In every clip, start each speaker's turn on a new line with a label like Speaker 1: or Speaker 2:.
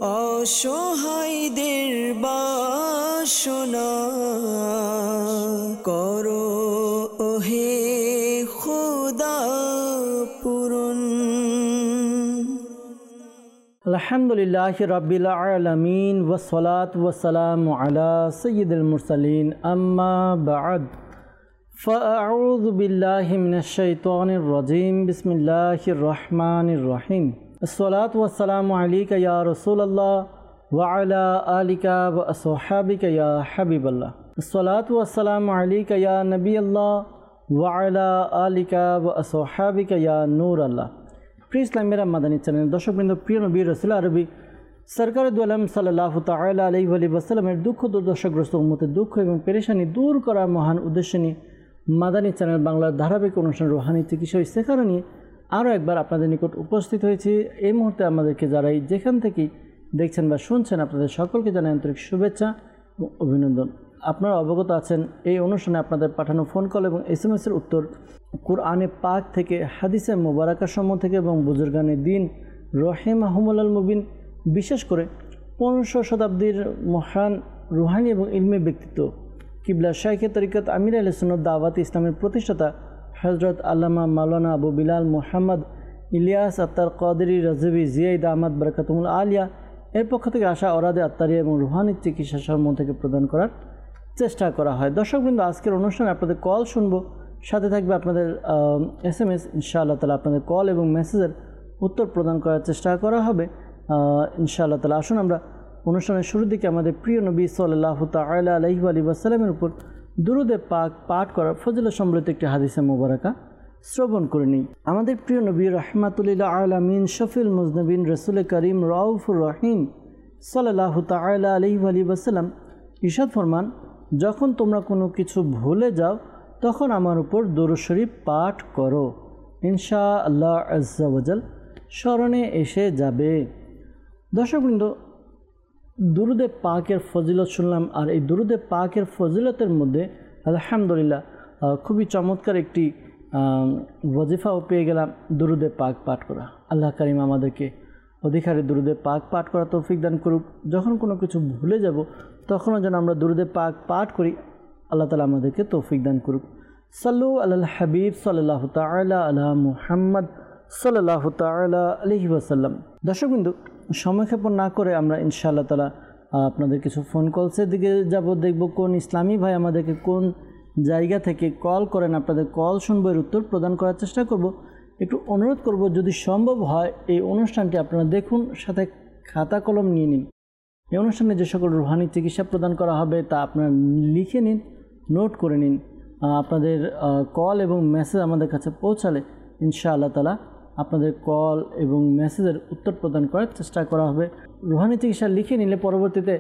Speaker 1: অসহায়দের বাসনা করো ওহে খোদা পূরণ।
Speaker 2: আলহামদুলিল্লাহি রাব্বিল আলামিন ওয়াসসালাতু ওয়াসসালামু আলা সাইয়্যিদিল মুরসালিন আম্মা বা'দ ফাআউযু বিল্লাহি মিনাশ শাইতানির রাজীম বিসমিল্লাহির রহমানির রহিম। আসসালাতু ওয়াসসালামু আলাইকা ইয়া রাসূলুল্লাহ ওয়া আলা আলিকা ওয়া আসহাবিকা ইয়া হাবিবাল্লাহ। আসসালাতু ওয়াসসালামু আলাইকা ইয়া নবিয়াল্লাহ ওয়া আলা আলিকা ওয়া আসহাবিকা ইয়া নূরাল্লাহ। প্রিয় ইসলামের মাদানী চ্যানেল দর্শকবৃন্দ, প্রিয় নবী রাসূল আরবি সরকার দু আলম সাল্লাল্লাহু তাআলা আলাইহি ওয়া সাল্লামের দুঃখ দুর্দশাগ্রস্ত উম্মতের দুঃখ এবং পেরেশানি দূর করার মহান উদ্দেশ্য নিয়ে মাদানী চ্যানেল বাংলার ধারাবাহিক অনুষ্ঠান রুহানি চিকিৎসা ইস্তেখারা নিয়ে আরও একবার আপনাদের নিকট উপস্থিত হয়েছি। এই মুহূর্তে আমাদেরকে যারাই যেখান থেকেই দেখছেন বা শুনছেন, আপনাদের সকলকে জানাই আন্তরিক শুভেচ্ছা ও অভিনন্দন। আপনারা অবগত আছেন এই অনুষ্ঠানে আপনাদের পাঠানো ফোন কল এবং SMS-এর উত্তর কুরআনে পাক থেকে, হাদিসে মুবারাকা সমূহ থেকে এবং বুজুর্গানে দিন রহিমাহুমুল্লাহ মুবিন, বিশেষ করে 1500 শতাব্দীর মহান রুহানি এবং ইলমি ব্যক্তিত্ব কিবলা শাইখে তরিকত আমির আহলে সুন্নাত দাওয়াত ইসলামের প্রতিষ্ঠাতা হযরত আল্লামা মাওলানা আবু বিলাল মুহাম্মদ ইলিয়াস আত্তার কাদেরী রাজভী জিয়াইদ আহমদ বরকাতুল আলিয়া এর পক্ষ থেকে আসা অরাদে আত্মারিয়া এবং রুহানি চিকিৎসা সমূহ থেকে প্রদান করার চেষ্টা করা হয়। দর্শকবৃন্দ, আজকের অনুষ্ঠানে আপনাদের কল শুনবো, সাথে থাকবে আপনাদের SMS। ইনশাআল্লাহ তাআলা আপনাদের কল এবং মেসেজের উত্তর প্রদান করার চেষ্টা করা হবে ইনশাআল্লাহ তাআলা। আসুন আমরা অনুষ্ঠানের শুরুর দিকে আমাদের প্রিয় নবী সাল্লাল্লাহু তাআলা আলাইহি ওয়া সাল্লামের উপর দুরুদে পাক পাঠ করার ফজিলত সম্বলিত একটি হাদিসে মুবারাকা শ্রবণ করে নিই। আমাদের প্রিয় নবী রাহমাতুল আলামিন শফিউল মুজনিবিন রাসূল করিম রাউফুর রহিম সাল্লাল্লাহু তাআলা আলাইহি ওয়া সাল্লাম ইরশাদ ফরমান, যখন তোমরা কোনো কিছু ভুলে যাও তখন আমার উপর দরুদ শরীফ পাঠ করো, ইনশাআল্লাহ আজ্জা ওয়া জাল স্মরণে এসে যাবে। দর্শকবৃন্দ, দুরুদে পাকের ফজিলত শুনলাম, আর এই দুরুদে পাকের ফজিলতের মধ্যে আলহামদুলিল্লাহ খুবই চমৎকার একটি ওয়াজিফাও পেয়ে গেলাম, দুরুদে পাক পাঠ করা। আল্লাহ কারীম আমাদেরকে অধিকারী দুরুদে পাক পাঠ করা তৌফিক দান করুক। যখন কোনো কিছু ভুলে যাব তখনও যেন আমরা দুরুদে পাক পাঠ করি, আল্লাহ তাআলা আমাদেরকে তৌফিক দান করুক। সাল্লু আলাল হাবিব সাল্লাল্লাহু তাআলা আলা মুহাম্মদ সাল্লাল্লাহু তাআলা আলাইহি ওয়াসাল্লাম। দর্শকবৃন্দ, সময়ক্ষেপণ না করে আমরা ইনশাআল্লাহ তাআলা আপনাদের কিছু ফোন কলসের দিকে যাব, দেখব কোন ইসলামী ভাই আমাদেরকে কোন জায়গা থেকে কল করেন। আপনাদের কল শুনবো, এর উত্তর প্রদান করার চেষ্টা করব। একটু অনুরোধ করব, যদি সম্ভব হয় এই অনুষ্ঠানটি আপনারা দেখুন, সাথে খাতা কলম নিয়ে নিন। এই অনুষ্ঠানে যে সকল রুহানি চিকিৎসা প্রদান করা হবে তা আপনারা লিখে নিন, নোট করে নিন। আপনাদের কল এবং মেসেজ আমাদের কাছে পৌঁছালে ইনশাআল্লাহ তাআলা আপনাদের কল এবং মেসেজের উত্তর প্রদান করার চেষ্টা করা হবে। রুহানি চিকিৎসা লিখে নিলে পরবর্তীতে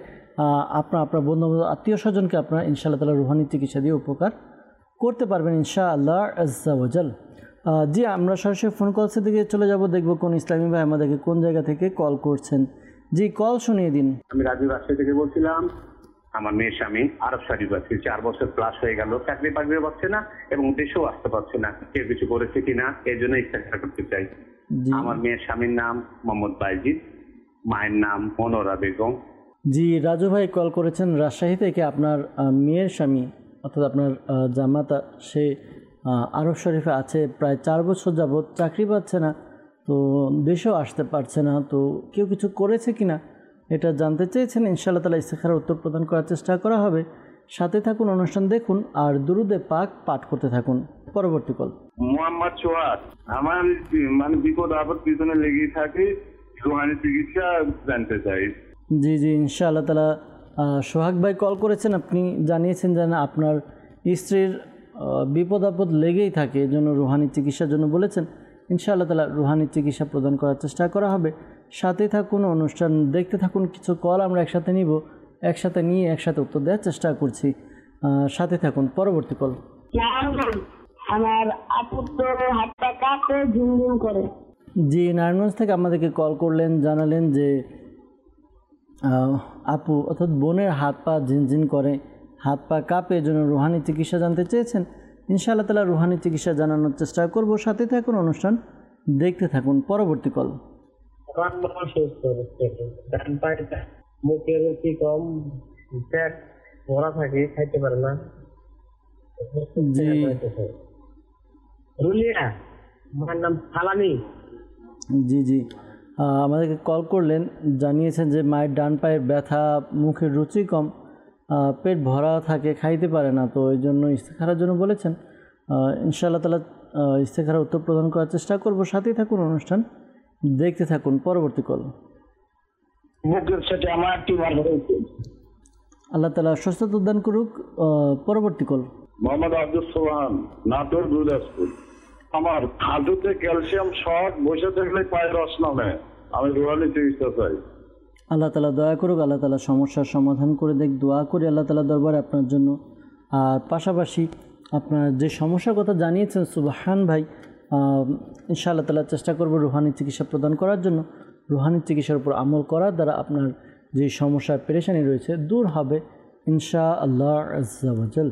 Speaker 2: আপনার বন্ধু আত্মীয় স্বজনকে আপনারা ইনশাআল্লাহ তাআলা রুহানি চিকিৎসা দিয়ে উপকার করতে পারবেন ইনশাআল্লাহ আজ্জা ওয়া জাল। জি, আমরা সরাসরি ফোন কলসের দিকে চলে যাব, দেখব কোন ইসলামী ভাই আমাদেরকে কোন জায়গা থেকে কল করছেন। জি, কল শুনিয়ে দিন।
Speaker 3: আমি রাজু রাজশাহী থেকে বলছিলাম। আমার মেয়ের স্বামী আরব শরীফ আছে, 4 বছর প্লাস হয়ে গেল, চাকরি বাকরি পাচ্ছে না এবং দেশেও আসতে পারছে না। কেউ কিছু করেছে কিনা এর জন্য ইস্তেখারা করতে চাই। আমার মেয়ের স্বামীর নাম মোহাম্মদ বাইজিদ, মায়ের নাম মনোরা বেগম।
Speaker 2: জি, রাজু ভাই কল করেছেন রাজশাহী থেকে। আপনার মেয়ের স্বামী অর্থাৎ আপনার জামাতা, সে আরব শরীফে আছে, প্রায় 4 বছর যাবৎ চাকরি পাচ্ছে না, তো দেশেও আসতে পারছে না। তো কেউ কিছু করেছে কিনা এটা জানতে চেয়েছেন। ইনশাআল্লাহ তাআলা ইস্তেখারার উত্তর প্রদান করার চেষ্টা করা হবে। সাথে থাকুন, অনুষ্ঠান দেখুন আর দুরুদে পাক পাঠ করতে থাকুন। পরবর্তী কল।
Speaker 4: মোহাম্মদ সোহাগ। আমার বিপদ আপদ পিছনে লেগেই থাকে, রুহানি চিকিৎসা জানতে চাই।
Speaker 2: জি জি, ইনশাআল্লাহ তাআলা সোহাগ ভাই কল করেছেন, আপনি জানিয়েছেন যে আপনার স্ত্রীর বিপদ আপদ লেগেই থাকে, এই জন্য রুহানি চিকিৎসার জন্য বলেছেন। ইনশাআল্লাহ তাআলা রুহানি চিকিৎসা প্রদান করার চেষ্টা করা হবে। সাথে থাকুন, অনুষ্ঠান দেখতে থাকুন। কিছু কল আমরা একসাথে নিব, একসাথে নিয়ে একসাথে উত্তর দেওয়ার চেষ্টা করছি। সাথে থাকুন। পরবর্তী কল।
Speaker 5: আমার আপুর তো হাতটা কাঁপে, ঝুমঝুম করে।
Speaker 2: জি, নারায়ণগঞ্জ থেকে আমাদেরকে কল করলেন, জানালেন যে আপু অর্থাৎ বোনের হাত পা ঝিনঝিন করে, হাত পা কাঁপে, এজন্য রুহানি চিকিৎসা জানতে চেয়েছেন। ইনশাআল্লাহ তাআলা রুহানি চিকিৎসা জানানোর চেষ্টা করব। সাথে থাকুন, অনুষ্ঠান দেখতে থাকুন। পরবর্তী কল।
Speaker 6: আমার বাবা সুস্থ হচ্ছে, ডান পায়েটা মুখের রুচি কম, পেট ভরা থাকে, খাইতে পারে না।
Speaker 2: জি
Speaker 6: রুলিয়া, আমার নাম সালামি।
Speaker 2: জি জি আমাদেরকে কল করলেন, জানিয়েছেন যে মায়ের ডান পায়ের ব্যথা, মুখের রুচি কম, পেট ভরা থাকে, খাইতে পারে না। তো এই জন্য ইস্তেখারার জন্য বলেছেন। ইনশাআল্লাহ তাআলা ইস্তেখারার উত্তর প্রদান করার চেষ্টা করব। সাথেই থাকুন, অনুষ্ঠান দেখতে থাকুন। পরবর্তী কল।
Speaker 6: মুখের সাথে আমার টিউমার হয়েছে।
Speaker 2: আল্লাহ তাআলা সুস্থতা দান করুক। পরবর্তী কল।
Speaker 4: মোহাম্মদ আব্দুল সোহান, নাটোর, গুরদাসপুর। আমার হাঁটুতে ক্যালসিয়াম শর্ট, বসে থাকলে পায়ে রস নামে, আমি রুহানি চিকিৎসা চাই।
Speaker 2: আল্লাহ তাআলা দয়া করুক, আল্লাহ তাআলা সমস্যার সমাধান করে দেখ। দোয়া করি আল্লাহ তাআলা দরবারে আপনার জন্য। আর পাশাপাশি আপনার যে সমস্যার কথা জানিয়েছেন সুবহান ভাই, ইনশাআল্লাহ তাআলা চেষ্টা করব রুহানি চিকিৎসা প্রদান করার জন্য। রুহানি চিকিৎসার উপর আমল করার দ্বারা আপনার যে সমস্যার পেরেশানি রয়েছে দূর হবে ইনশাআল্লাহ আজ্জা ওয়া জাল।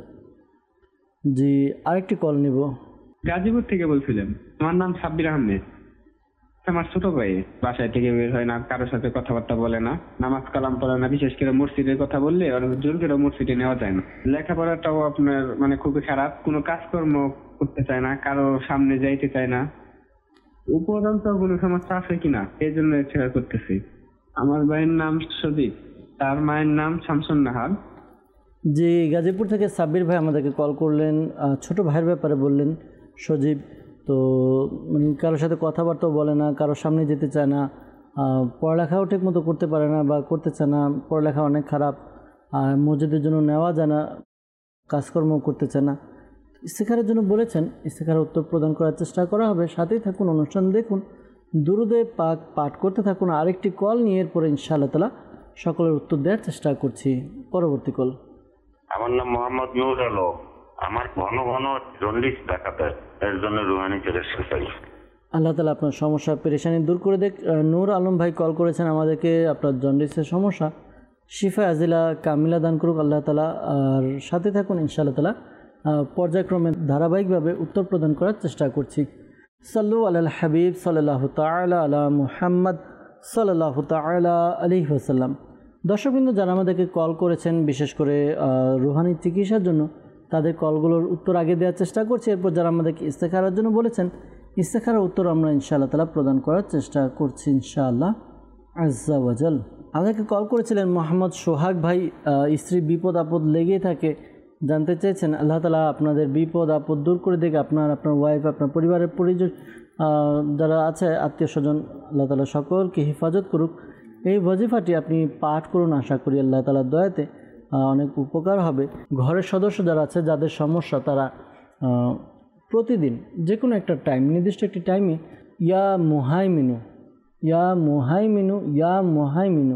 Speaker 2: জি আরেকটি কল নিব।
Speaker 7: গাজীপুর থেকে বলছিলাম। আমার নাম সাব্বির আহমেদ। আমার ছোট ভাই বাসায় থেকে বের হয় না, কারোর সাথে কথাবার্তা বলে না, নামাজ কালাম পড়ে না, বিশেষ করে মসজিদের কথা বললে জোর করে মসজিদে নেওয়া যায় না। লেখাপড়াটাও আপনার মানে খুবই খারাপ, কোনো কাজকর্ম করতে চায় না, কারো সামনে যাইতে চায় না। উপরন্ত কোনো সমস্যা আছে কিনা এই জন্য শেয়ার করতেছি। আমার ভাইয়ের নাম সদীপ, তার মায়ের নাম শামসুন নাহার।
Speaker 2: জি গাজীপুর থেকে সাব্বির ভাই আমাদেরকে কল করলেন, ছোট ভাইয়ের ব্যাপারে বললেন সজীব। তো মানে কারোর সাথে কথাবার্তাও বলে না, কারোর সামনে যেতে চায় না, পড়ালেখাও ঠিক মতো করতে পারে না বা করতে চায় না, পড়ালেখা অনেক খারাপ, আর মসজিদের জন্য নেওয়া যায় না, কাজকর্ম করতে চায় না। ইস্তেখারের জন্য বলেছেন, ইস্তেখারের উত্তর প্রদান করার চেষ্টা করা হবে। সাথেই থাকুন, অনুষ্ঠান দেখুন, দুরুদে পাক পাঠ করতে থাকুন। আরেকটি কল নিয়ে এরপরে ইনশাআল্লাহ তাআলা সকলের উত্তর দেওয়ার চেষ্টা করছি। পরবর্তী কল।
Speaker 8: আমার নাম মোহাম্মদ নূর আলম। আমার ঘন ঘন জন্ডিস দেখা দেয়, এর জন্য রুহানি চিকিৎসা চাই।
Speaker 2: আল্লাহ তাআলা আপনার সমস্যা পেরেশানি দূর করে দেখ। নূর আলম ভাই কল করেছেন আমাদেরকে, আপনার জন্ডিসের সমস্যা শিফা আজিলা কামিলা দান করুক আল্লাহ তাআলা। আর সাথে থাকুন, ইনশাআল্লাহ তাআলা পর্যায়ক্রমে ধারাবাহিকভাবে উত্তর প্রদান করার চেষ্টা করছি। সাল্লু আলাল হাবিব সাল্লাল্লাহু তাআলা আলা মুহাম্মদ সাল্লাল্লাহু তাআলা আলাইহি ওয়াসাল্লাম। দর্শকবৃন্দ যারা আমাদেরকে কল করেছেন বিশেষ করে রুহানি চিকিৎসার জন্য, তাদের কলগুলোর উত্তর আগে দেওয়ার চেষ্টা করছি। এরপর যারা আমাদেরকে ইস্তেখারার জন্য বলেছেন, ইস্তেখারার উত্তর আমরা ইনশাআল্লাহ তাআলা প্রদান করার চেষ্টা করছি ইনশাআল্লাহ আজ্জা ওয়া জাল। আমাদেরকে কল করেছিলেন মোহাম্মদ সোহাগ ভাই, স্ত্রী বিপদ আপদ লেগেই থাকে, জানতে চেয়েছেন আল্লাহ তাআলা আপনাদের বিপদ আপদ দূর করে দেখে, আপনার ওয়াইফ, আপনার পরিবারের পরিজন যারা আছে আত্মীয় স্বজন, আল্লাহ তাআলা সকলকে হেফাজত করুক। এই ওয়াজিফাটি আপনি পাঠ করুন, আশা করি আল্লাহ তাআলার দয়াতে অনেক উপকার হবে। ঘরের সদস্য যারা আছে, যাদের সমস্যা, তারা প্রতিদিন যে কোনো একটা টাইম, নির্দিষ্ট একটি টাইমে ইয়া মুহাইমিনু ইয়া মুহাইমিনু ইয়া মুহাইমিনু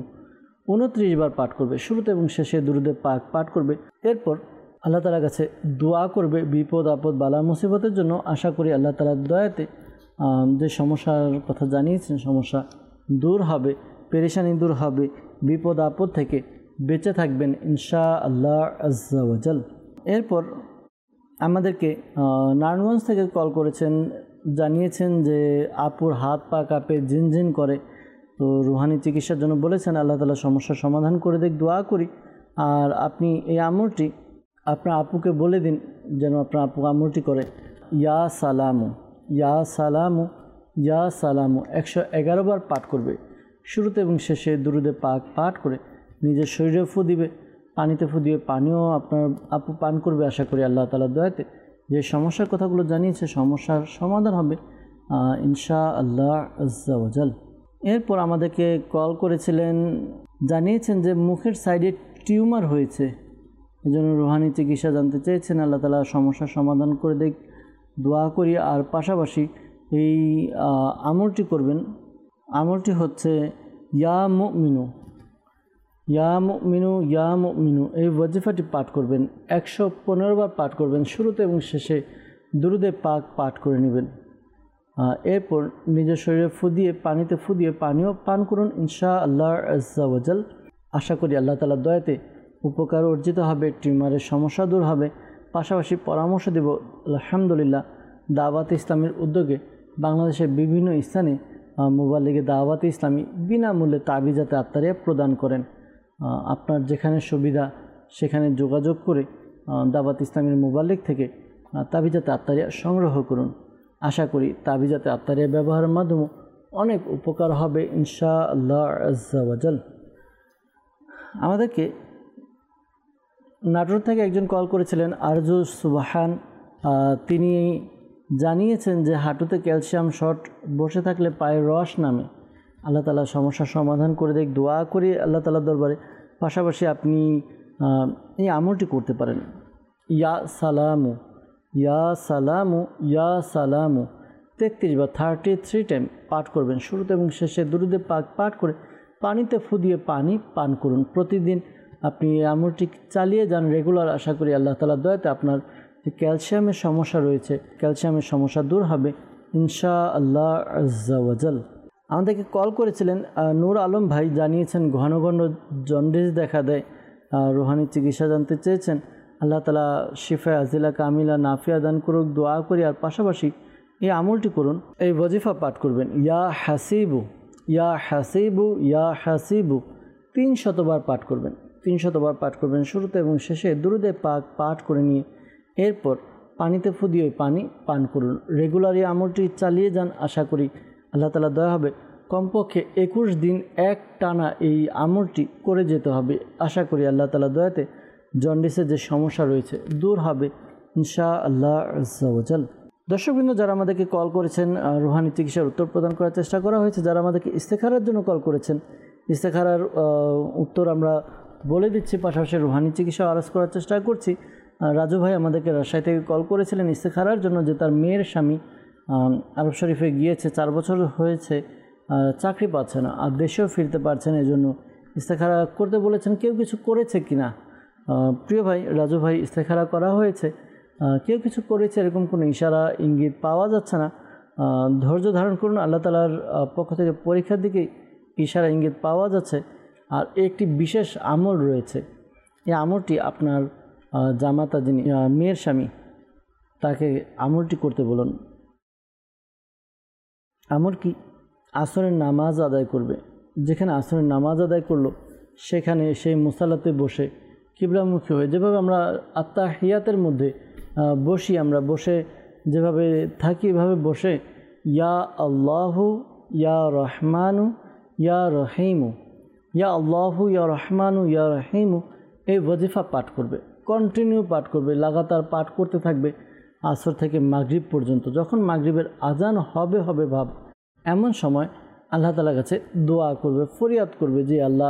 Speaker 2: 29 বার পাঠ করবে। শুরুতে এবং শেষে দুরুদে পাক পাঠ করবে। এরপর আল্লাহ তাআলার কাছে দোয়া করবে বিপদ আপদ বালা মুসিবতের জন্য। আশা করি আল্লাহ তাআলার দয়াতে যে সমস্যার কথা জানিয়েছেন সমস্যা দূর হবে, পেরেশানি দূর হবে, বিপদ আপদ থেকে বেঁচে থাকবেন ইনশাআল্লাহ আজ্জা ওয়া জাল। এরপর আমাদেরকে নারায়ণগঞ্জ থেকে কল করেছেন, জানিয়েছেন যে আপুর হাত পা কাঁপে, ঝিনঝিন করে। তো রুহানি চিকিৎসার জন্য বলেছেন, আল্লাহ তাআলা সমস্যার সমাধান করে দেখ, দোয়া করি। আর আপনি এই আমলটি আপনার আপুকে বলে দিন যেন আপনার আপু আমলটি করে, ইয়া সালামু ইয়া সালামু ইয়া সালামু 111 বার পাঠ করবে। শুরুতে এবং শেষে দুরুদে পাক পাঠ করে নিজের শরীরে ফু দিবে, পানিতে ফু দিয়ে পানিও আপনার আপু পান করবে। আশা করি আল্লাহ তাআলার দয়াতে যে সমস্যার কথাগুলো জানিয়েছে সমস্যার সমাধান হবে ইনশাআল্লাহ আজ্জা ওয়া জাল। এরপর আমাদেরকে কল করেছিলেন, জানিয়েছেন যে মুখের সাইডে টিউমার হয়েছে, এই জন্য রুহানি চিকিৎসা জানতে চেয়েছেন। আল্লাহ তাআলা সমস্যার সমাধান করে দেখ, দোয়া করি। আর পাশাপাশি এই আমলটি করবেন। আমলটি হচ্ছে ইয়া মুমিনু ইয়া মুমিনু ইয়া মুমিনু, এই ওয়াজিফাটি পাঠ করবেন। 115 বার পাঠ করবেন। শুরুতে এবং শেষে দুরুদে পাক পাঠ করে নেবেন। এরপর নিজের শরীরে ফু দিয়ে, পানিতে ফু দিয়ে পানিও পান করুন ইনশাআল্লাহ আজ্জা ওয়া জাল। আশা করি আল্লাহ তাআলার দয়াতে উপকার অর্জিত হবে, টিউমারের সমস্যা দূর হবে। পাশাপাশি পরামর্শ দেব, আলহামদুলিল্লাহ দাওয়াত ইসলামের উদ্যোগে বাংলাদেশের বিভিন্ন স্থানে মুবাল্লিগে দাওয়াতে ইসলামী বিনামূল্যে তাবিজাতে আত্মারিয়া প্রদান করেন। আপনার যেখানে সুবিধা সেখানে যোগাযোগ করে দাওয়াত ইসলামীর মুবাল্লিগ থেকে তাবিজাতে আত্মারিয়া সংগ্রহ করুন। আশা করি তাবিজাতে আত্মারিয়া ব্যবহারের মাধ্যমে অনেক উপকার হবে ইনশাআল্লাহ আজ্জা ওয়াজাল। আমাদেরকে নাটোর থেকে একজন কল করেছিলেন আরজু সুবহান। তিনি জানিয়েছেন যে হাঁটুতে ক্যালসিয়াম শর্ট বসে থাকলে পায়ের রস নামে। আল্লাহ তাআলা সমস্যার সমাধান করে দেখ, দোয়া করি আল্লাহ তাআলার দরবারে। পাশাপাশি আপনি এই আমলটি করতে পারেন। ইয়া সালামু ইয়া সালামু ইয়া সালামু 33 বা 33 টাইম পাঠ করবেন। শুরুতে এবং শেষে দুরূদে পাক পাঠ করে পানিতে ফু দিয়ে পানি পান করুন। প্রতিদিন আপনি এই আমলটি চালিয়ে যান রেগুলার। আশা করি আল্লাহ তাআলার দয়াতে আপনার যে ক্যালসিয়ামের সমস্যা রয়েছে ক্যালসিয়ামের সমস্যা দূর হবে ইনশাআল্লাহ আজ্জা ওয়াজাল। আমাদেরকে কল করেছিলেন নূর আলম ভাই, জানিয়েছেন ঘন ঘন জন্ডিস দেখা দেয়, রুহানি চিকিৎসা জানতে চেয়েছেন। আল্লাহ তাআলা শিফা আজিলা কামিলা নাফিয়া দান করুক, দোয়া করি। আর পাশাপাশি এই আমলটি করুন, এই ওয়াজিফা পাঠ করবেন। ইয়া হাসিবু ইয়া হাসিবু ইয়া হাসিবু 300 বার পাঠ করবেন। 300 বার পাঠ করবেন শুরুতে এবং শেষে দুরূদে পাক পাঠ করে নিয়ে এরপর পানিতে ফু দিয়ে পানি পান করুন। রেগুলার এই আমলটি চালিয়ে যান। আশা করি আল্লাহ তাআলা দয়া হবে। কমপক্ষে 21 দিন এক টানা এই আমলটি করে যেতে হবে। আশা করি আল্লাহ তাআলা দয়াতে জন্ডিসের যে সমস্যা রয়েছে দূর হবে ইনশাআল্লাহ আজ্জা ওয়াজাল। দর্শকবৃন্দ, যারা আমাদেরকে কল করেছেন রুহানি চিকিৎসার উত্তর প্রদান করার চেষ্টা করা হয়েছে। যারা আমাদেরকে ইস্তেখারার জন্য কল করেছেন, ইস্তেখারার উত্তর আমরা বলে দিচ্ছি, পাশাপাশি রুহানি চিকিৎসা আরজ করার চেষ্টা করছি। রাজু ভাই আমাদেরকে রাজশাহী থেকে কল করেছিলেন ইস্তেখারার জন্য যে তার মেয়ের স্বামী আরব শরীফে গিয়েছে, 4 বছর হয়েছে, চাকরি পাচ্ছে না আর দেশেও ফিরতে পারছে না। এই জন্য ইস্তেখারা করতে বলেছেন। কেউ কিছু করেছে কিনা প্রিয় ভাই রাজু ভাই, ইস্তেখারা করা হয়েছে, কেউ কিছু করেছে এরকম কোনো ইশারা ইঙ্গিত পাওয়া যাচ্ছে না। ধৈর্য ধারণ করুন, আল্লাহ তাআলার পক্ষ থেকে পরীক্ষার দিকে ইশারা ইঙ্গিত পাওয়া যাচ্ছে। আর একটি বিশেষ আমল রয়েছে, এই আমলটি আপনার জামাতা যিনি মেয়ের স্বামী তাকে আমলটি করতে বলুন। আমল কি? আসরের নামাজ আদায় করবে। যেখানে আসরের নামাজ আদায় করলো সেখানে সেই মুসাল্লাতে বসে কিবলামুখী হয়ে, যেভাবে আমরা আত্তাহিয়াতের মধ্যে বসি, আমরা বসে যেভাবে থাকি এভাবে বসে ইয়া আল্লাহু ইয়া রহমানু ইয়া রহিমু, ইয়া আল্লাহু ইয়া রহমানু ইয়া রহিমু এই ওয়াজিফা পাঠ করবে। কন্টিনিউ পাঠ করবে, লাগাতার পাঠ করতে থাকবে আসর থেকে মাগরিব পর্যন্ত। যখন মাগরিবের আজান হবে ভাব, এমন সময় আল্লাহ তাআলার কাছে দোয়া করবে, ফরিয়াদ করবে যে আল্লাহ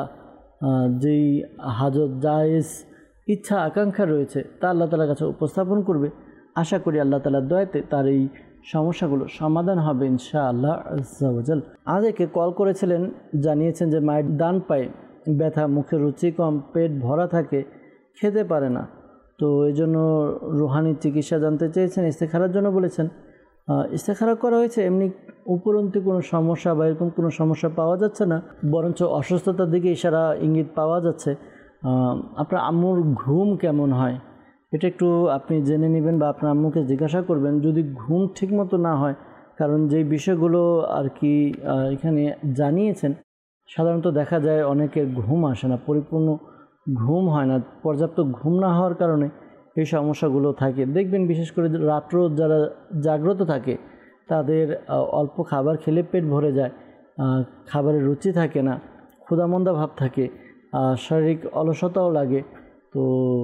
Speaker 2: যেই হাজত জায়েজ ইচ্ছা আকাঙ্ক্ষা রয়েছে তা আল্লাহ তাআলার কাছে উপস্থাপন করবে। আশা করি আল্লাহ তাআলার দয়াতে তার এই সমস্যাগুলো সমাধান হবে ইনশাআল্লাহ আজ্জা ওয়াজাল। আমাদেরকে কল করেছিলেন, জানিয়েছেন যে মায়ের ডান পায়ে ব্যথা, মুখে রুচি কম, পেট ভরা থাকে, খেতে পারে না। তো এই জন্য রুহানি চিকিৎসা জানতে চেয়েছেন, ইস্তেখারার জন্য বলেছেন। ইস্তেখারা করা হয়েছে, এমনি উপরন্তু কোনো সমস্যা বা এরকম কোনো সমস্যা পাওয়া যাচ্ছে না, বরঞ্চ অসুস্থতার দিকে ইশারা ইঙ্গিত পাওয়া যাচ্ছে। আপনার আম্মুর ঘুম কেমন হয় এটা একটু আপনি জেনে নেবেন বা আপনার আম্মুকে জিজ্ঞাসা করবেন। যদি ঘুম ঠিকমতো না হয়, কারণ যেই বিষয়গুলো আর কি এখানে জানিয়েছেন, সাধারণত দেখা যায় অনেকের ঘুম আসে না, পরিপূর্ণ ঘুম হয় না, পর্যাপ্ত ঘুম না হওয়ার কারণে এই সমস্যাগুলো থাকে। দেখবেন বিশেষ করে রাত্র যারা জাগ্রত থাকে তাদের অল্প খাবার খেলে পেট ভরে যায়, খাবারের রুচি থাকে না, ক্ষুধামন্দা ভাব থাকে, শারীরিক অলসতাও লাগে। তো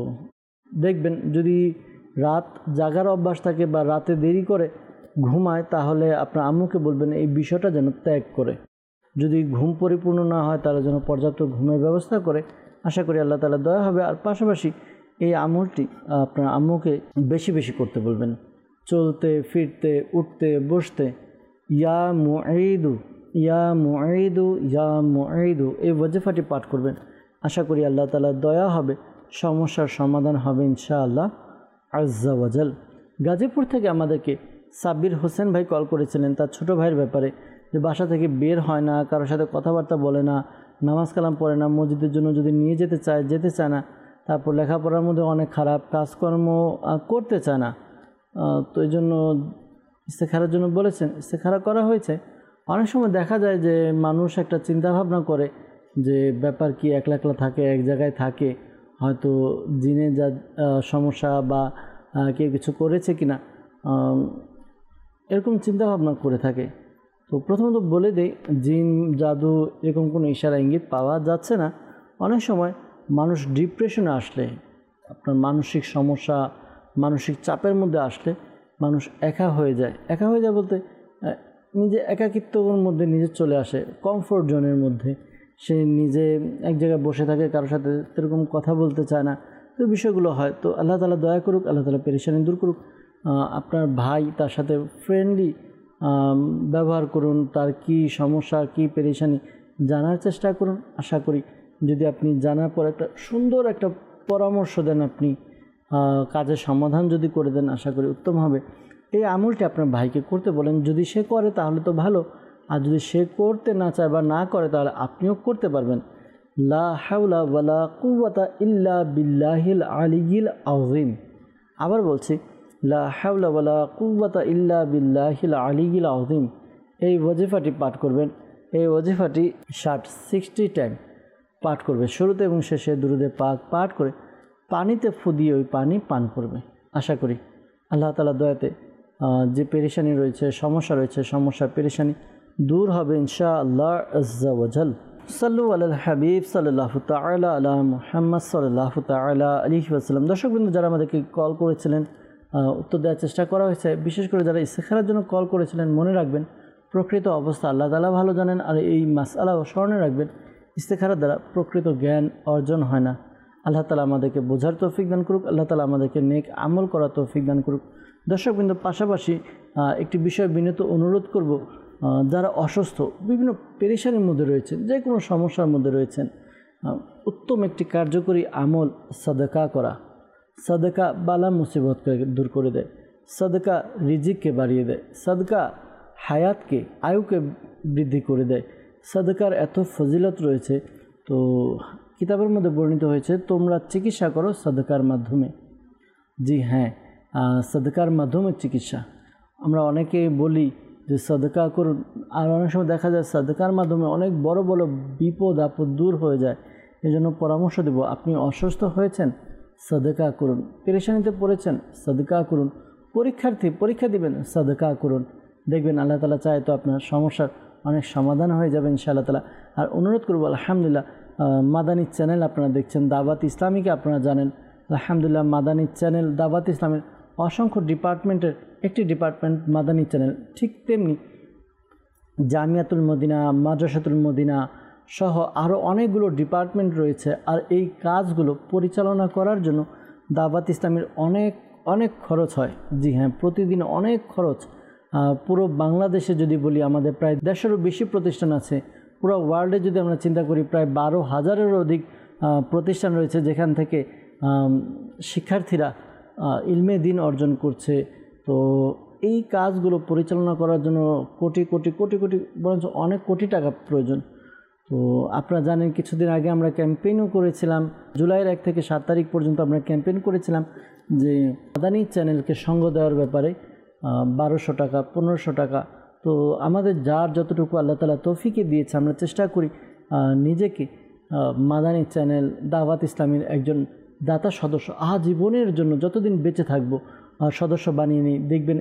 Speaker 2: দেখবেন যদি রাত জাগার অভ্যাস থাকে বা রাতে দেরি করে ঘুমায়, তাহলে আপনার আম্মুকে বলবেন এই বিষয়টা যেন ত্যাগ করে। যদি ঘুম পরিপূর্ণ না হয় তাহলে যেন পর্যাপ্ত ঘুমের ব্যবস্থা করে। আশা করি আল্লাহ তাআলা দয়া হবে। আর পাশাপাশি এই আমলটি আপনার আম্মুকে বেশি বেশি করতে বলবেন, চলতে ফিরতে উঠতে বসতে। ইয়া মুঈদু ইয়া মুঈদু ইয়া মুঈদু এই ওয়াজিফাটি পাঠ করবেন। আশা করি আল্লাহ তাআলার দয়া হবে, সমস্যার সমাধান হবে ইনশাআল্লাহ আজ্জা ওয়াজাল। গাজীপুর থেকে আমাদেরকে সাব্বির হোসেন ভাই কল করেছিলেন তার ছোটো ভাইয়ের ব্যাপারে, যে বাসা থেকে বের হয় না, কারোর সাথে কথাবার্তা বলে না, নামাজ কালাম পড়ে না, মসজিদের জন্য যদি নিয়ে যেতে চায় না, তারপর লেখাপড়ার মধ্যে অনেক খারাপ, কাজকর্ম করতে চায় না। তো এই জন্য ইস্তেখারার জন্য বলেছেন, ইস্তেখারা করা হয়েছে, অনেক সময় দেখা যায় যে মানুষ একটা চিন্তাভাবনা করে যে ব্যাপার কি, একলা একলা থাকে, এক জায়গায় থাকে, হয়তো জিনে যা সমস্যা বা কেউ কিছু করেছে কিনা, এরকম চিন্তাভাবনা করে থাকে। তো প্রথমত বলে দেই, জিন জাদু এরকম কোনো ইশারা ইঙ্গিত পাওয়া যাচ্ছে না। অনেক সময় মানুষ ডিপ্রেশনে আসলে, আপনার মানসিক সমস্যা, মানসিক চাপের মধ্যে আসলে মানুষ একা হয়ে যায়। একা হয়ে যায় বলতে নিজে একাকিত্বর মধ্যে নিজে চলে আসে, কমফোর্ট জোনের মধ্যে। সে নিজে এক জায়গায় বসে থাকে, কারোর সাথে এরকম কথা বলতে চায় না। তো বিষয়গুলো হয়। তো আল্লাহ তাআলা দয়া করুক, আল্লাহ তাআলা পেরেশানি দূর করুক। আপনার ভাই, তার সাথে ফ্রেন্ডলি ব্যবহার করুন, তার কি সমস্যা, কি পেরেশানি জানার চেষ্টা করুন। আশা করি যদি আপনি জানার পর একটা সুন্দর একটা পরামর্শ দেন, আপনি কাজের সমাধান যদি করে দেন, আশা করি উত্তম হবে। এই আমলটি আপনার ভাইকে করতে বলেন। যদি সে করে তাহলে তো ভালো, আর যদি সে করতে না চায় বা না করে তাহলে আপনিও করতে পারবেন। লা হাওলা ওয়ালা কুওয়াতা ইল্লা বিল্লাহিল আলিয়্যিল আযীম। আবার বলছি, লা হাওলা ওয়ালা কুওয়াতা ইল্লা বিল্লাহিল আলিয়্যিল আযীম। এই ওয়াজিফাটি পাঠ করবেন। এই ওয়াজিফাটি 60 টাইম পাঠ করবে, শুরুতে এবং শেষে দুরুদে পাক পাঠ করে পানিতে ফু দিয়ে ওই পানি পান করবে। আশা করি আল্লাহ তাআলা দয়াতে যে পেরেশানি রয়েছে, সমস্যা রয়েছে, সমস্যা পেরেশানি দূর হবে ইনশাআল্লাহ আজ্জা ওয়া জাল। সাল্লু আলাল হাবিব সাল্লাল্লাহু তাআলা আলা মুহাম্মদ সাল্লাল্লাহু তাআলা আলাইহি ওয়াসাল্লাম। দর্শকবৃন্দ, যারা আমাদেরকে কল করেছিলেন, উত্তর দেওয়ার চেষ্টা করা হয়েছে। বিশেষ করে যারা ইস্তেখারার জন্য কল করেছিলেন, মনে রাখবেন প্রকৃত অবস্থা আল্লাহ তাআলা ভালো জানেন। আর এই মাসআলা স্মরণে রাখবেন, ইস্তেখারার দ্বারা প্রকৃত জ্ঞান অর্জন হয় না। আল্লাহ তাআলা আমাদেরকে বোঝার তৌফিক দান করুক, আল্লাহ তাআলা আমাদেরকে নেক আমল করার তৌফিক দান করুক। দর্শকবৃন্দ, পাশাপাশি একটি বিষয় বিনীত অনুরোধ করব, যারা অসুস্থ, বিভিন্ন পেরেশানির মধ্যে রয়েছেন, যে কোনো সমস্যার মধ্যে রয়েছেন, উত্তম একটি কার্যকরী আমল সাদাকা করা। সাদাকা বালা মুসিবতকে দূর করে দেয়, সাদাকা রিজিককে বাড়িয়ে দেয়, সাদাকা হায়াতকে, আয়ুকে বৃদ্ধি করে দেয়। সাদাকার এত ফজিলত রয়েছে। তো কিতাবের মধ্যে বর্ণিত হয়েছে, তোমরা চিকিৎসা করো সাদাকার মাধ্যমে। জি হ্যাঁ, সাদাকার মাধ্যমে চিকিৎসা। আমরা অনেকে বলি যে সাদাকা করুন, আর অনেক সময় দেখা যায় সাদাকার মাধ্যমে অনেক বড় বড় বিপদ আপদ দূর হয়ে যায়। এই জন্য পরামর্শ দেব, আপনি অসুস্থ হয়েছেন, সাদাকা করুন। পেরেশানিতে পড়েছেন, সাদাকা করুন। পরীক্ষার্থী, পরীক্ষা দিবেন, সাদাকা করুন। দেখবেন আল্লাহ তাআলা চায় তো আপনার সমস্যার অনেক সমাধান হয়ে যাবে ইনশাআল্লাহ তাআলা। আর অনুরোধ করব, আলহামদুলিল্লাহ মাদানী চ্যানেল আপনারা দেখছেন, দাওয়াত ইসলামীকে আপনারা জানেন। আলহামদুলিল্লাহ মাদানী চ্যানেল, দাওয়াত ইসলামের অসংখ্য ডিপার্টমেন্টের একটি ডিপার্টমেন্ট মাদানী চ্যানেল। ঠিক তেমনি জামিয়াতুল মদিনা, মাদ্রাসাতুল মদিনা সহ আরও অনেকগুলো ডিপার্টমেন্ট রয়েছে। আর এই কাজগুলো পরিচালনা করার জন্য দাওয়াত ইসলামের অনেক অনেক খরচ হয়। জি হ্যাঁ, প্রতিদিন অনেক খরচ। পুরো বাংলাদেশে যদি বলি, আমাদের প্রায় 150-এরও বেশি প্রতিষ্ঠান আছে। পুরো ওয়ার্ল্ডে যদি আমরা চিন্তা করি, প্রায় 12,000-এরও অধিক প্রতিষ্ঠান রয়েছে, যেখান থেকে শিক্ষার্থীরা ইলমে দিন অর্জন করছে। তো এই কাজগুলো পরিচালনা করার জন্য কোটি কোটি কোটি কোটি, বরঞ্চ অনেক কোটি টাকা প্রয়োজন। তো আপনারা জানেন, কিছুদিন আগে আমরা ক্যাম্পেইনও করেছিলাম। জুলাইয়ের 1 থেকে 7 তারিখ পর্যন্ত আমরা ক্যাম্পেইন করেছিলাম যে মাদানী চ্যানেলকে সঙ্গ দেওয়ার ব্যাপারে 1200 টাকা, 1500 টাকা। তো আমাদের যার যতটুকু আল্লাহ তাআলা তৌফিকে দিয়েছে, আমরা চেষ্টা করি নিজেকে মাদানী চ্যানেল, দাওয়াত ইসলামীর একজন দাতা সদস্য আজীবনের জন্য, যতদিন বেঁচে থাকবো, সদস্য বানিয়ে নিই। দেখবেন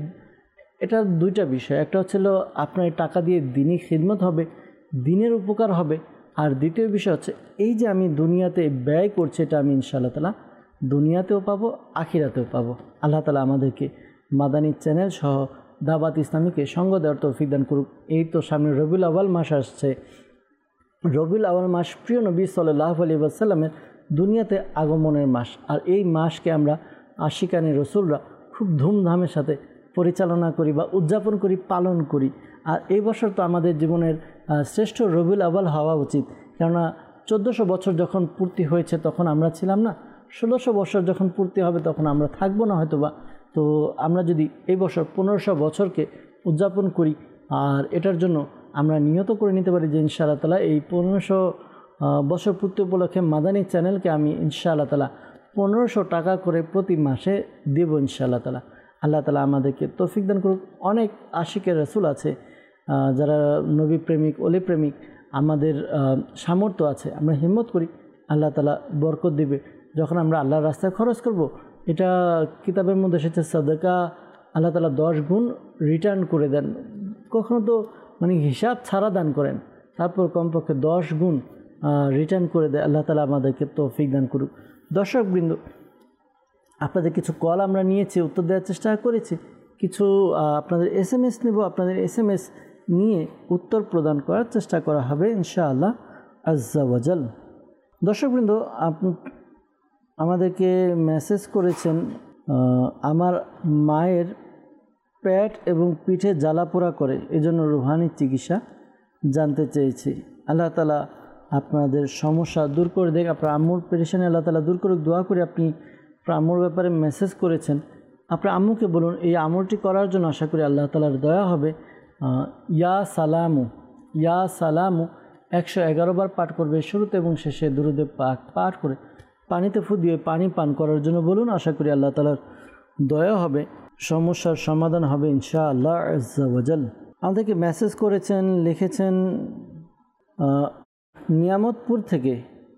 Speaker 2: এটা দুইটা বিষয়। একটা হচ্ছিল আপনার এই টাকা দিয়ে দিনই খিদমত হবে, দিনের উপকার হবে। আর দ্বিতীয় বিষয় হচ্ছে, এই যে আমি দুনিয়াতে ব্যয় করছি, এটা আমি ইনশাআল্লাহ তাআলা দুনিয়াতেও পাবো, আখিরাতেও পাবো। আল্লাহ তাআলা আমাদেরকে মাদানী চ্যানেল সহ দাওয়াত ইসলামীকে সঙ্গ দেওয়ার তৌফিক দান করুক। এই তো সামনে রবিউল আউয়াল মাস আসছে। রবিউল আউয়াল মাস প্রিয় নবী সাল্লাল্লাহু আলাইহি ওয়াসাল্লামের দুনিয়াতে আগমনের মাস। আর এই মাসকে আমরা আশিকানি রসুলরা খুব ধুমধামের সাথে পরিচালনা করি বা উদযাপন করি, পালন করি। আর এই বছর তো আমাদের জীবনের শ্রেষ্ঠ রবিউল আউয়াল হওয়া উচিত। কেননা 1400 বছর যখন পূর্তি হয়েছে তখন আমরা ছিলাম না, 1600 বছর যখন পূর্তি হবে তখন আমরা থাকবো না হয়তোবা। তো আমরা যদি এই বছর 1500 বছরকে উদযাপন করি, আর এটার জন্য আমরা নিয়ত করে নিতে পারি যে ইনশাআল্লাহ তাআলা এই 1500 বছর পূর্তি উপলক্ষে মাদানী চ্যানেলকে আমি ইনশাআল্লাহ তাআলা 1500 টাকা করে প্রতি মাসে দেব ইনশাআল্লাহ তাআলা। আল্লাহ তাআলা আমাদেরকে তৌফিক দান করুক। অনেক আশিকের রাসূল আছে যারা নবী প্রেমিক অলি প্রেমিক আমাদের সামর্থ্য আছে, আমরা হিম্মত করি, আল্লাহ তাআলা বরকত দিবে। যখন আমরা আল্লাহর রাস্তায় খরচ করব, এটা কিতাবের মধ্যে এসেছে সাদাকা আল্লাহ তাআলা 10 গুণ রিটার্ন করে দেন। কখনো তো মানে হিসাব ছাড়া দান করেন, তারপর কমপক্ষে 10 গুণ রিটার্ন করে দেয়। আল্লাহ তাআলা আমাদেরকে তৌফিক দান করুক। দর্শকবৃন্দ, আপনাদের কিছু কল আমরা নিয়েছি, উত্তর দেওয়ার চেষ্টা করেছি। কিছু আপনাদের SMS নেব, আপনাদের SMS নিয়ে উত্তর প্রদান করার চেষ্টা করা হবে ইনশাআল্লাহ আজ্জা ওয়াজাল। দর্শকবৃন্দ, আমাদেরকে মেসেজ করেছেন, আমার মায়ের পেট এবং পিঠে জ্বালাপোড়া করে, এজন্য রুহানি চিকিৎসা জানতে চেয়েছি। আল্লাহ তাআলা আপনাদের সমস্যা দূর করে দেখ, আপনার আম্মুর পেরেশানি আল্লাহ তাআলা দূর করুক। দোয়া করি। আপনি আপনার আম্মুর ব্যাপারে মেসেজ করেছেন, আপনার আম্মুকে বলুন এই আমলটি করার জন্য, আশা করি আল্লাহ তাআলার দয়া হবে। ইয়া সালামু, ইয়া সালামু 111 বার পাঠ করবে, শুরুতে এবং শেষে দুরূদে পাক পাঠ করে পানিতে ফু দিয়ে পানি পান করার জন্য বলুন। আশা করি আল্লাহ তাআলার দয়া হবে, সমস্যার সমাধান হবে ইনশাআল্লাহ আজ্জা ওয়াজাল। আমাদেরকে মেসেজ করেছেন, লিখেছেন, নিয়ামতপুর থেকে,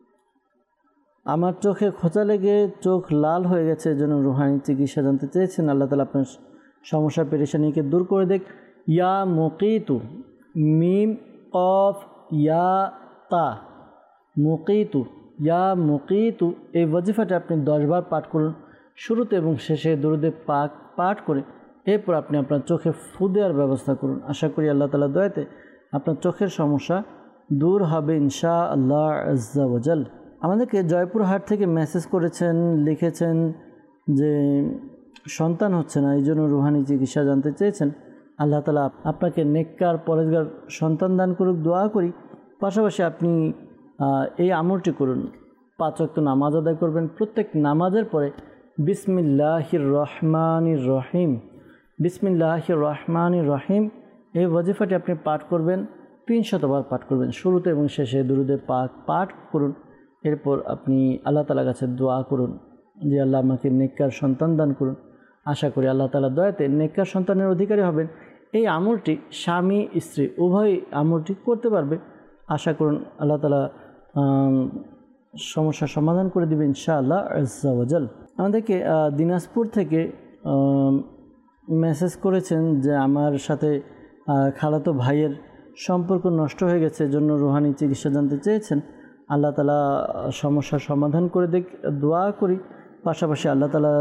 Speaker 2: আমার চোখে খোঁচা লেগে চোখ লাল হয়ে গেছে, এজন্য রুহানি চিকিৎসা জানতে চেয়েছেন। আল্লাহ তাআলা আপনার সমস্যা পেরেশানিকে দূর করে দেখ। ইয়া মুকিতু, মিম কফ ইয়া তা, মুকিতু, ইয়া মুকিতু, এই ওয়াজিফাটা আপনি 10 বার পাঠ করুন, শুরুতে এবং শেষে দুরূদে পাক পাঠ করে এরপর আপনি আপনার চোখে ফু দেওয়ার ব্যবস্থা করুন। আশা করি আল্লাহ তাআলার দয়াতে আপনার চোখের সমস্যা দূর হবে ইনশাআল্লাহ আজ্জা ওয়াজাল। আমাদেরকে জয়পুরহাট থেকে মেসেজ করেছেন, লিখেছেন যে সন্তান হচ্ছে না, এই জন্য রুহানি চিকিৎসা জানতে চেয়েছেন। আল্লাহ তাআলা আপনাকে নেককার পরেজগার সন্তান দান করুক, দোয়া করি। পাশাপাশি আপনি এই আমলটি করুন, 5 ওয়াক্ত নামাজ আদায় করবেন। প্রত্যেক নামাজের পরে বিসমিল্লাহির রহমানির রহিম, বিসমিল্লাহির রহমানির রহিম এই ওয়াজিফাটি আপনি পাঠ করবেন, 300 বার পাঠ করবেন, শুরুতে এবং শেষে দুরূদে পাক পাঠ করুন। এরপর আপনি আল্লাহ তাআলার কাছে দোয়া করুন যে আল্লাহ আমাকে নেককার সন্তান দান করুন। আশা করি আল্লাহ তাআলার দয়াতে নেককার সন্তানের অধিকারী হবেন। এই আমলটি স্বামী স্ত্রী উভয়ই আমলটি করতে পারবে। আশা করুন আল্লাহ তাআলা সমস্যার সমাধান করে দেবেন ইনশাআল্লাহ আজ্জা ওয়াজাল। আমাদেরকে দিনাজপুর থেকে মেসেজ করেছেন যে আমার সাথে খালাতো ভাইয়ের সম্পর্ক নষ্ট হয়ে গেছে, এজন্য রুহানি চিকিৎসা জানতে চেয়েছেন। আল্লাহ তাআলা সমস্যার সমাধান করে দেখ, দোয়া করি। পাশাপাশি আল্লাহ তাআলা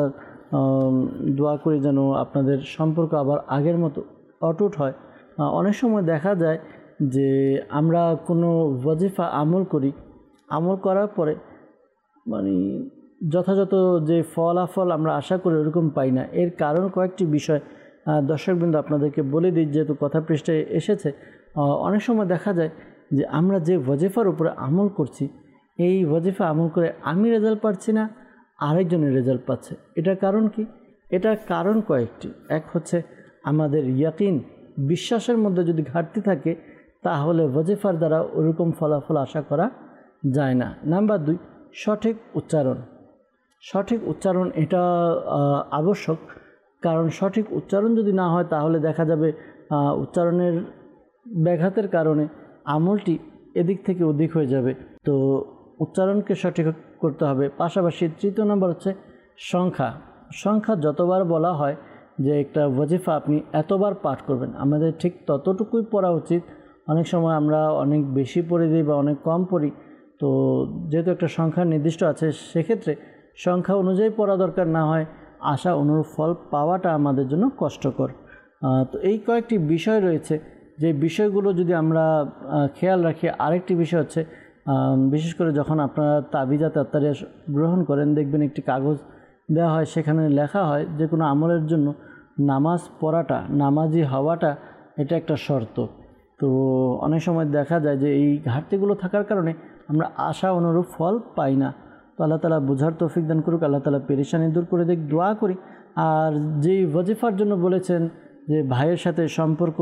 Speaker 2: দোয়া করি যেন আপনাদের সম্পর্ক আবার আগের মতো অটুট হয়। অনেক সময় দেখা যায় যে আমরা কোনো ওয়াজিফা আমল করি, আমল করার পরে মানে যথাযথ যে ফলাফল আমরা আশা করি ওরকম পাই না। এর কারণ কয়েকটি বিষয় দর্শকবৃন্দ আপনাদেরকে বলে দিই, যেহেতু কথা পৃষ্ঠায় এসেছে। অনেক সময় দেখা যায় যে আমরা যে ওয়াজিফার উপরে আমল করছি, এই ওয়াজিফা আমল করে আমি রেজাল্ট পাচ্ছি না, আরেকজনের রেজাল্ট পাচ্ছে। এটার কারণ কি? এটার কারণ কয়েকটি। এক হচ্ছে আমাদের ইয়াকিন, বিশ্বাসের মধ্যে যদি ঘাটতি থাকে তাহলে ওয়াজিফার দ্বারা ওরকম ফলাফল আশা করা যায় না। নাম্বার 2, সঠিক উচ্চারণ। সঠিক উচ্চারণ এটা আবশ্যক, কারণ সঠিক উচ্চারণ যদি না হয় তাহলে দেখা যাবে উচ্চারণের ব্যাঘাতের কারণে আমলটি এদিক থেকে ওদিক হয়ে যাবে। তো উচ্চারণকে সঠিক করতে হবে। পাশাপাশি 3 নম্বর হচ্ছে সংখ্যা। সংখ্যা যতবার বলা হয় যে একটা ওয়াজিফা আপনি এতবার পাঠ করবেন, আমাদের ঠিক ততটুকুই পড়া উচিত। অনেক সময় আমরা অনেক বেশি পড়ে দিই বা অনেক কম পড়ি। তো যেহেতু একটা সংখ্যা নির্দিষ্ট আছে, সেক্ষেত্রে সংখ্যা অনুযায়ী পড়া দরকার, না হয় আশা অনুরূপ ফল পাওয়াটা আমাদের জন্য কষ্টকর। তো এই কয়েকটি বিষয় রয়েছে, যে বিষয়গুলো যদি আমরা খেয়াল রাখি। আরেকটি বিষয় হচ্ছে বিশেষ করে যখন আপনারা তাবিজা তাত্তারিয়া গ্রহণ করেন, দেখবেন একটি কাগজ দেওয়া হয়, সেখানে লেখা হয় যে কোনো আমলের জন্য নামাজ পড়াটা, নামাজি হওয়াটা এটা একটা শর্ত। তো অনেক সময় দেখা যায় যে এই ঘাটতিগুলো থাকার কারণে আমরা আশা অনুরূপ ফল পাই না। তো আল্লাহ তাআলা বোঝার তৌফিক দান করুক, আল্লাহ তাআলা পেরেশানি দূর করে দেখ, দোয়া করি। আর যেই ওয়াজিফার জন্য বলেছেন যে ভাইয়ের সাথে সম্পর্ক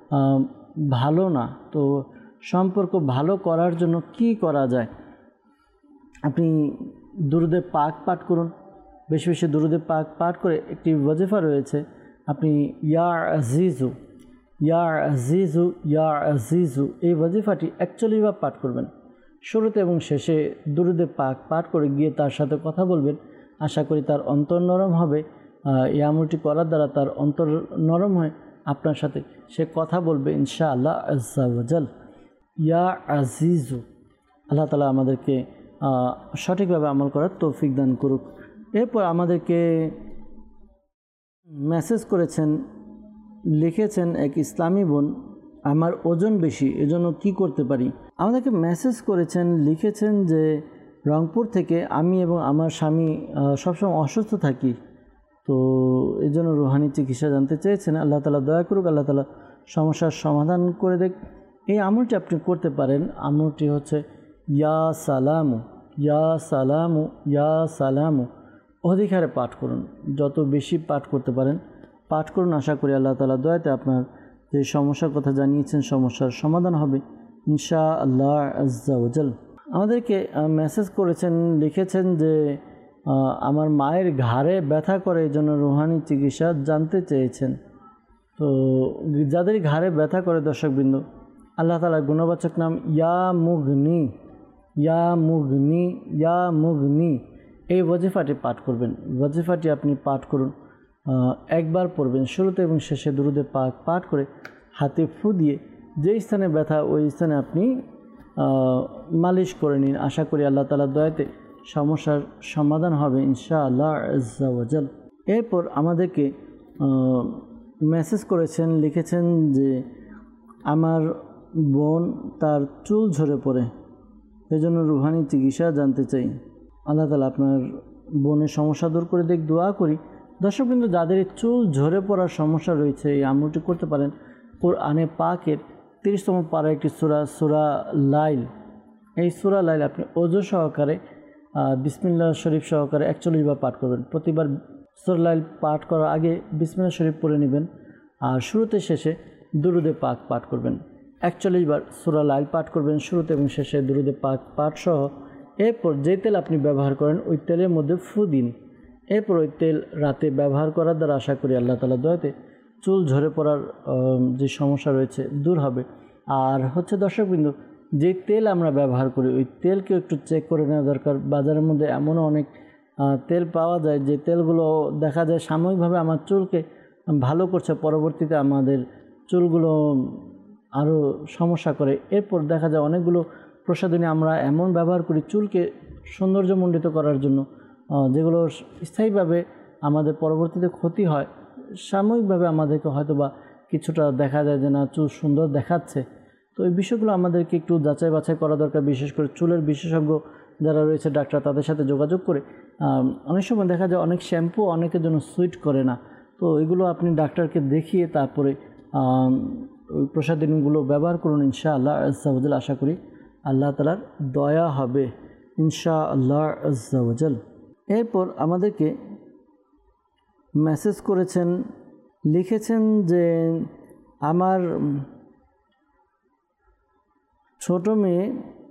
Speaker 2: ভালো না, তো সম্পর্ক ভালো করার জন্য কি করা যায়? আপনি দুরূদে পাক পাঠ করুন, বেশি বেশি দুরূদে পাক পাঠ করে একটি ওয়াজিফা রয়েছে, আপনি ইয়া আজিজু, ইয়া আজিজু ইয়া আজিজু এই ওয়াজিফাটি 41 বার পাঠ করবেন। শুরুতে এবং শেষে দুরুদে পাক পাঠ করে গিয়ে তার সাথে কথা বলবেন। আশা করি তার অন্তর নরম হবে। এই আমলটি করার দ্বারা তার অন্তর নরম হয়ে আপনার সাথে সে কথা বলবে ইনশাআল্লাহ আজ্জা ওয়াজাল। ইয়া আজিজু, আল্লাহ তাআলা আমাদেরকে সঠিকভাবে আমল করার তৌফিক দান করুক। এরপর আমাদেরকে মেসেজ করেছেন, লিখেছেন এক ইসলামী বোন, আমার ওজন বেশি, এজন্য কি করতে পারি? আমাদেরকে মেসেজ করেছেন, লিখেছেন যে রংপুর থেকে আমি এবং আমার স্বামী সবসময় অসুস্থ থাকি, তো এই জন্য রুহানি চিকিৎসা জানতে চেয়েছেন। আল্লাহ তাআলা দয়া করুক, আল্লাহ তাআলা সমস্যার সমাধান করে দেখ। এই আমলটি আপনি করতে পারেন। আমলটি হচ্ছে ইয়া সালামু ইয়া সালামু ইয়া সালামু, অধিক হারে পাঠ করুন, যত বেশি পাঠ করতে পারেন পাঠ করুন। আশা করি আল্লাহ তাআলা দয়াতে আপনার যে সমস্যার কথা জানিয়েছেন সমস্যার সমাধান হবে ইনশাআল্লাহ আজ্জা ওয়াজাল। আমাদেরকে মেসেজ করেছেন, লিখেছেন যে আমার মায়ের ঘাড়ে ব্যথা করে, এই জন্য রুহানি চিকিৎসা জানতে চেয়েছেন। তো যাদের ঘাড়ে ব্যথা করে দর্শকবৃন্দ, আল্লাহ তাআলার গুণবাচক নাম ইয়া মুগনি ইয়া মুগনি ইয়া মুগনি, এই ওয়াজিফাটি পাঠ করবেন। ওয়াজিফাটি আপনি পাঠ করুন, একবার পড়বেন, শুরুতে এবং শেষে দুরুদে পাক পাঠ করে হাতে ফু দিয়ে যে স্থানে ব্যথা ওই স্থানে আপনি মালিশ করে নিন। আশা করি আল্লাহ তাআলার দয়াতে সমস্যার সমাধান হবে ইনশাআল্লাহ আজ্জা ওয়াজাল। এরপর আমাদেরকে মেসেজ করেছেন, লিখেছেন যে আমার বোন তার চুল ঝরে পড়ে, এজন্য রুহানি চিকিৎসা জানতে চাই। আল্লাহ তাআলা আপনার বোনের সমস্যা দূর করে দেখ, দোয়া করি। দর্শকবৃন্দ, যাদের চুল ঝরে পড়ার সমস্যা রয়েছে এই আমলটি করতে পারেন। কোরআনে পাকের 30তম পারা একটি সূরা, সূরা লাইল, এই সূরা লাইল আপনি ওযু সহকারে বিসমিল্লাহ শরীফ সহকারে 41 বার পাঠ করবেন। প্রতিবার সূরা লাইল পাঠ করার আগে বিসমিল্লাহ শরীফ পড়ে নেবেন আর শুরুতে শেষে দুরুদে পাক পাঠ করবেন। 41 বার সূরা লাইল পাঠ করবেন, শুরুতে এবং শেষে দুরুদে পাক পাঠ সহ। এরপর যে তেল আপনি ব্যবহার করেন ওই তেলের মধ্যে ফু দিন। এরপর ওই তেল রাতে ব্যবহার করার দ্বারা আশা করি আল্লাহ তাআলা দয়াতে চুল ঝরে পড়ার যে সমস্যা রয়েছে দূর হবে। আর হচ্ছে দর্শকবৃন্দ, যে তেল আমরা ব্যবহার করি ওই তেলকে একটু চেক করে নেওয়া দরকার। বাজারের মধ্যে এমনও অনেক তেল পাওয়া যায় যে তেলগুলো দেখা যায় সাময়িকভাবে আমার চুলকে ভালো করছে, পরবর্তীতে আমাদের চুলগুলো আরও সমস্যা করে। এরপর দেখা যায় অনেকগুলো প্রসাধনী আমরা এমন ব্যবহার করি চুলকে সৌন্দর্যমণ্ডিত করার জন্য, যেগুলো স্থায়ীভাবে আমাদের পরবর্তীতে ক্ষতি হয়। সাময়িকভাবে আমাদেরকে হয়তো বা কিছুটা দেখা যায় যে না চুল সুন্দর দেখাচ্ছে, তো এই বিষয়গুলো আমাদেরকে একটু যাচাই বাছাই করা দরকার। বিশেষ করে চুলের বিশেষজ্ঞ যারা রয়েছে ডাক্তার, তাদের সাথে যোগাযোগ করে। অনেক সময় দেখা যায় অনেক শ্যাম্পু অনেকের জন্য সুইট করে না, তো এগুলো আপনি ডাক্তারকে দেখিয়ে তারপরে ওই প্রসাধনীগুলো ব্যবহার করুন ইনশাআল্লাহ আজ্জা ওয়াজাল। আশা করি আল্লাহ তাআলার দয়া হবে ইনশাআল্লাহ আজ্জা ওয়াজাল। এরপর আমাদেরকে মেসেজ করেছেন, লিখেছেন যে আমার ছোট মেয়ে,